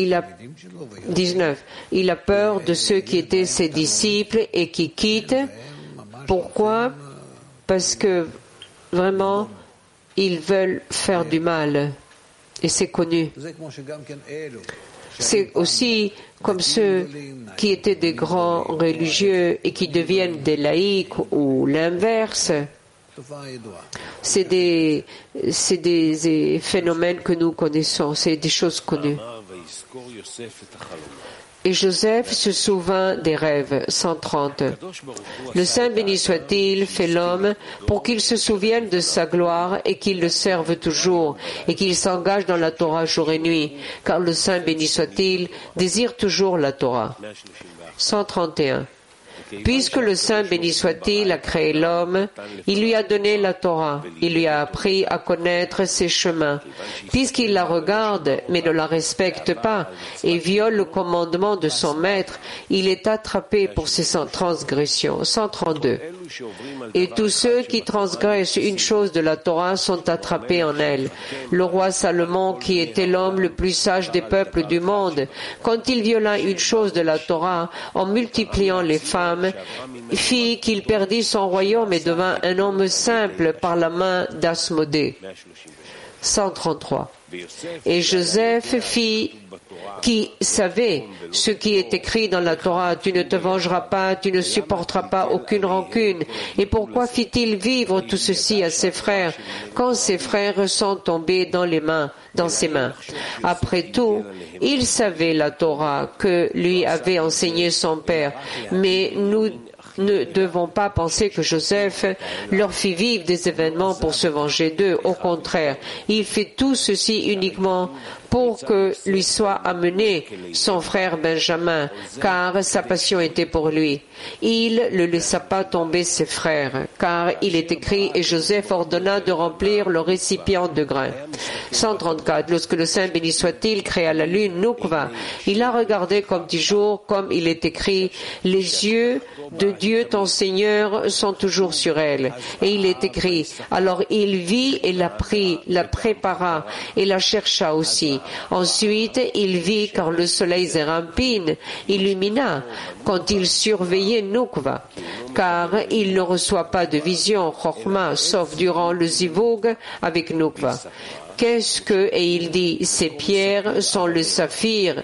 19, il a peur de ceux qui étaient ses disciples et qui quittent. Pourquoi? Parce que vraiment, ils veulent faire du mal. Et c'est connu. C'est aussi comme ceux qui étaient des grands religieux et qui deviennent des laïcs ou l'inverse. C'est des phénomènes que nous connaissons, c'est des choses connues. Et Joseph se souvint des rêves. 130. Le Saint béni soit-il fait l'homme pour qu'il se souvienne de sa gloire et qu'il le serve toujours et qu'il s'engage dans la Torah jour et nuit, car le Saint béni soit-il désire toujours la Torah. 131. Puisque le Saint béni soit-il a créé l'homme, il lui a donné la Torah, il lui a appris à connaître ses chemins. Puisqu'il la regarde, mais ne la respecte pas, et viole le commandement de son maître, il est attrapé pour ses transgressions. 132. Et tous ceux qui transgressent une chose de la Torah sont attrapés en elle. Le roi Salomon, qui était l'homme le plus sage des peuples du monde, quand il viola une chose de la Torah, en multipliant les femmes, fit qu'il perdit son royaume et devint un homme simple par la main d'Asmodée. 133. Et Joseph qui savait ce qui est écrit dans la Torah, tu ne te vengeras pas, tu ne supporteras pas aucune rancune. Et pourquoi fit-il vivre tout ceci à ses frères quand ses frères sont tombés dans ses mains? Après tout, il savait la Torah que lui avait enseigné son père, mais nous ne devons pas penser que Joseph leur fit vivre des événements pour se venger d'eux. Au contraire, il fait tout ceci uniquement pour que lui soit amené son frère Benjamin, car sa passion était pour lui. Il ne laissa pas tomber ses frères, car il est écrit, et Joseph ordonna de remplir le récipient de grains. 134. Lorsque le Saint béni soit-il créa la lune, Nukva, il la regardait comme du jour, comme il est écrit, les yeux de Dieu ton Seigneur sont toujours sur elle. Et il est écrit, alors il vit et la prit, la prépara et la chercha aussi. Ensuite, il vit quand le soleil Zerampin illumina, quand il surveillait Nukva, car il ne reçoit pas de vision, Chokhmah, sauf durant le Zivug avec Nukva. Qu'est-ce que, et il dit, ces pierres sont le saphir,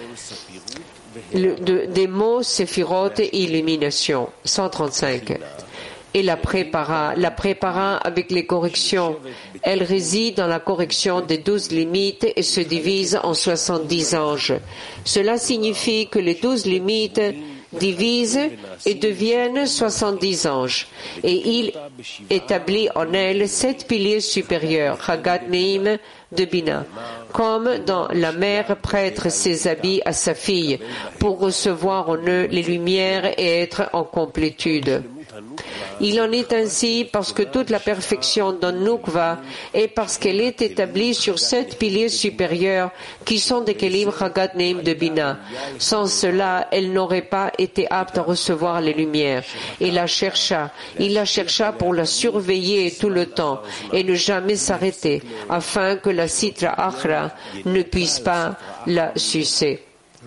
des mots Séphirot et illumination. 135. Et la prépara avec les corrections. Elle réside dans la correction des 12 limites et se divise en 70 anges. Cela signifie que les 12 limites divisent et deviennent 70 anges. Et il établit en elle 7 piliers supérieurs, Chagat Neim de Bina. Comme dans la mère prête ses habits à sa fille pour recevoir en eux les lumières et être en complétude. Il en est ainsi parce que toute la perfection dans Nukva est parce qu'elle est établie sur 7 piliers supérieurs qui sont des Kelim Chagat Neim de Bina. Sans cela, elle n'aurait pas été apte à recevoir les lumières. Il la chercha pour la surveiller tout le temps et ne jamais s'arrêter afin que la Sitra Achra ne puisse pas la sucer.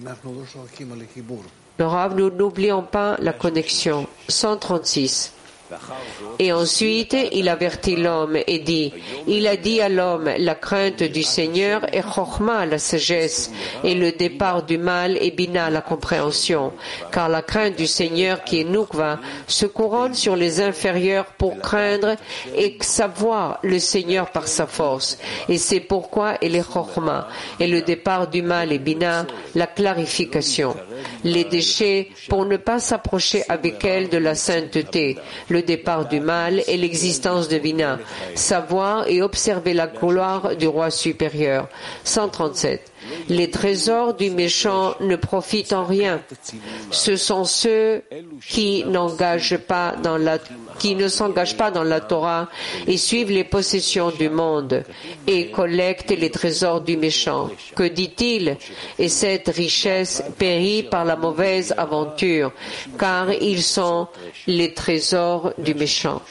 Le Rav, nous n'oublions pas la connexion. 136. Et ensuite, il avertit l'homme et dit, il a dit à l'homme, la crainte du Seigneur est Chokhmah, la sagesse, et le départ du mal est Bina, la compréhension. Car la crainte du Seigneur, qui est Nukva, se couronne sur les inférieurs pour craindre et savoir le Seigneur par sa force. Et c'est pourquoi elle est Chokhmah. Et le départ du mal est Bina, la clarification. Les déchets pour ne pas s'approcher avec elle de la sainteté. Le départ du mal et l'existence de Bina, savoir et observer la gloire du roi supérieur. 137. Les trésors du méchant ne profitent en rien. Ce sont ceux qui ne s'engagent pas dans la Torah et suivent les possessions du monde et collectent les trésors du méchant. Que dit-il? Et cette richesse périt par la mauvaise aventure, car ils sont les trésors du méchant.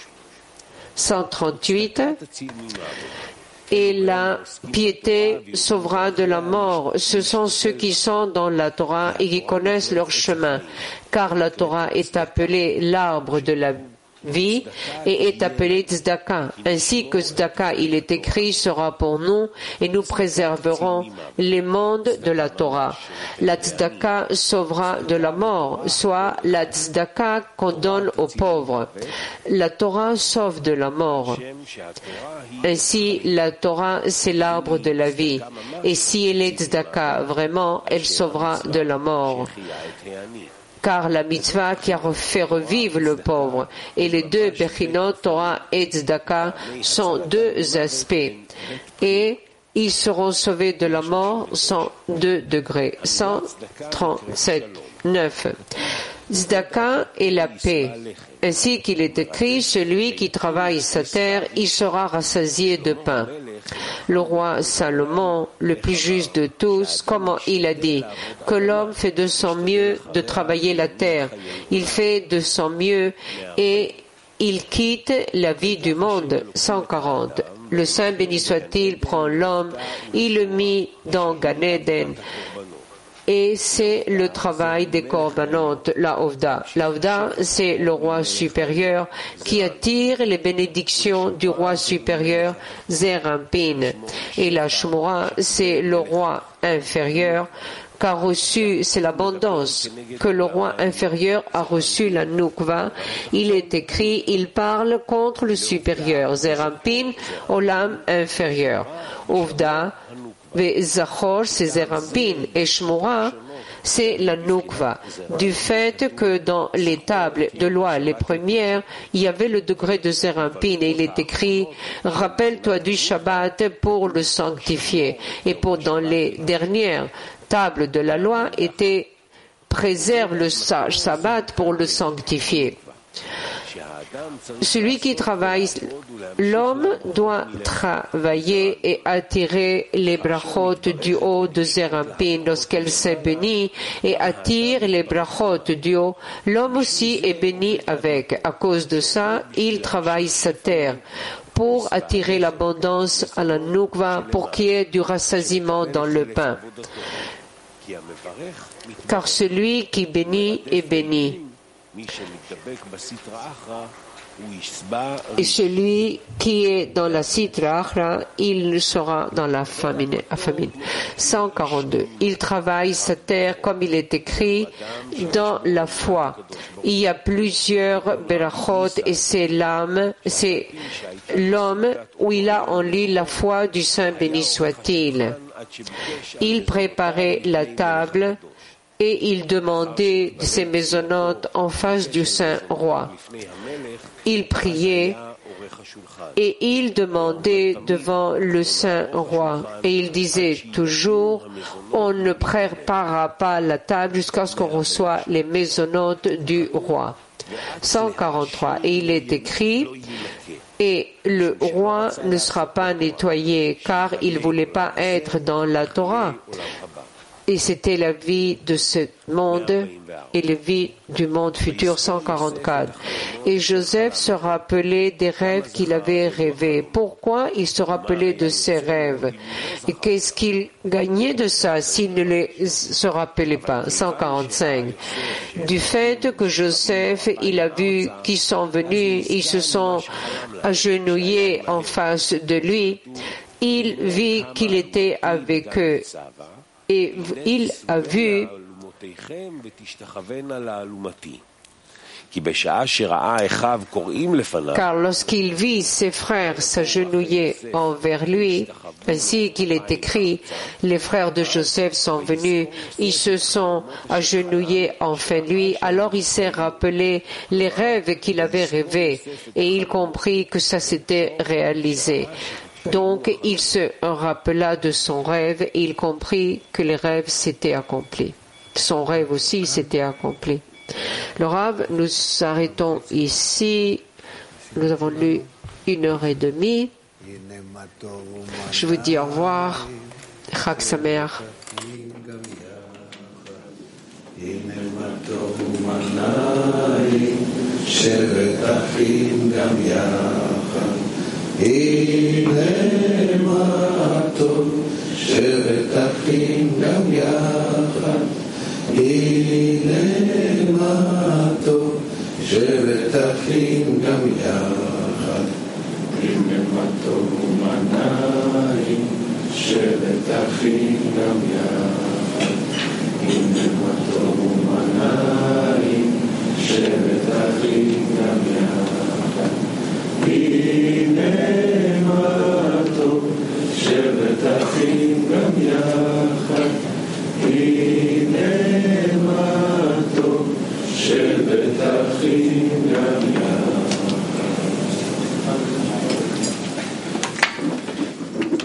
138. Et la piété sauvera de la mort. Ce sont ceux qui sont dans la Torah et qui connaissent leur chemin, car la Torah est appelée l'arbre de la vie et est appelée Tzedaka. Ainsi que Tzedaka, il est écrit, sera pour nous et nous préserverons les mondes de la Torah. La Tzedaka sauvera de la mort, soit la Tzedaka qu'on donne aux pauvres. La Torah sauve de la mort. Ainsi, la Torah, c'est l'arbre de la vie. Et si elle est Tzedaka, vraiment, elle sauvera de la mort. Car la mitzvah qui a fait revivre le pauvre et les deux Bechinot, Torah et Tzedaka, sont deux aspects. Et ils seront sauvés de la mort sans 2 degrés. 137. 9. Tzedaka est la paix. Ainsi qu'il est écrit, celui qui travaille sa terre, il sera rassasié de pain. Le roi Salomon, le plus juste de tous, comment il a dit que l'homme fait de son mieux de travailler la terre. Il fait de son mieux et il quitte la vie du monde. 140. Le Saint béni soit-il prend l'homme, il le mit dans Gan Eden. Et c'est le travail des corbanotes, la Ovda. La Ovda, c'est le roi supérieur qui attire les bénédictions du roi supérieur, Zeir Anpin. Et la Shmura, c'est le roi inférieur qu'a reçu, c'est l'abondance, que le roi inférieur a reçu la Nukva. Il est écrit, il parle contre le supérieur. Zeir Anpin, Olam inférieur. Ovda, Zachor, c'est Zeir Anpin, et Shmura, c'est la Nukva. Du fait que dans les tables de loi, les premières, il y avait le degré de Zeir Anpin, et il est écrit, rappelle-toi du Shabbat pour le sanctifier. Et dans les dernières tables de la loi, préserve le Shabbat pour le sanctifier. Celui qui travaille, l'homme doit travailler et attirer les brachot du haut de Zeir Anpin lorsqu'elle s'est bénie et attire les brachot du haut. L'homme aussi est béni avec. À cause de ça, il travaille sa terre pour attirer l'abondance à la Nukva, pour qu'il y ait du rassasiement dans le pain. Car celui qui bénit est béni. Et celui qui est dans la Sitra Achra, il sera dans la famine. 142. Il travaille sa terre comme il est écrit dans la foi. Il y a plusieurs berachot et c'est l'homme où il a en lui la foi du Saint béni soit-il. Il préparait la table et il demandait ses maisonnotes en face du Saint Roi. Il priait et il demandait devant le Saint Roi. Et il disait toujours, on ne préparera pas la table jusqu'à ce qu'on reçoive les maisonnotes du roi. 143. Et il est écrit, et le roi ne sera pas nettoyé car il ne voulait pas être dans la Torah. Et c'était la vie de ce monde et la vie du monde futur. 144. Et Joseph se rappelait des rêves qu'il avait rêvés. Pourquoi il se rappelait de ses rêves? Et qu'est-ce qu'il gagnait de ça s'il ne se rappelait pas? 145. Du fait que Joseph, il a vu qu'ils sont venus, ils se sont agenouillés en face de lui, il vit qu'il était avec eux. Et il a vu car lorsqu'il vit ses frères s'agenouiller envers lui, ainsi qu'il est écrit, les frères de Joseph sont venus, ils se sont agenouillés envers lui, alors il s'est rappelé les rêves qu'il avait rêvés et il comprit que ça s'était réalisé. Donc, il se rappela de son rêve et il comprit que les rêves s'étaient accomplis. Son rêve aussi s'était accompli. Le Rav, nous arrêtons ici. Nous avons lu 1h30. Je vous dis au revoir. Chag Sameach. הנה מה טוב שבת אחים גם יחד הנה מה טוב שבת אחים גם יחד הנה מה טוב ומנעים שבת אחים גם יחד הנה מה טוב ומנעים שבת אחים גם יחד הנה מה טוב שבת אחים גם יחד הנה מה טוב שבת אחים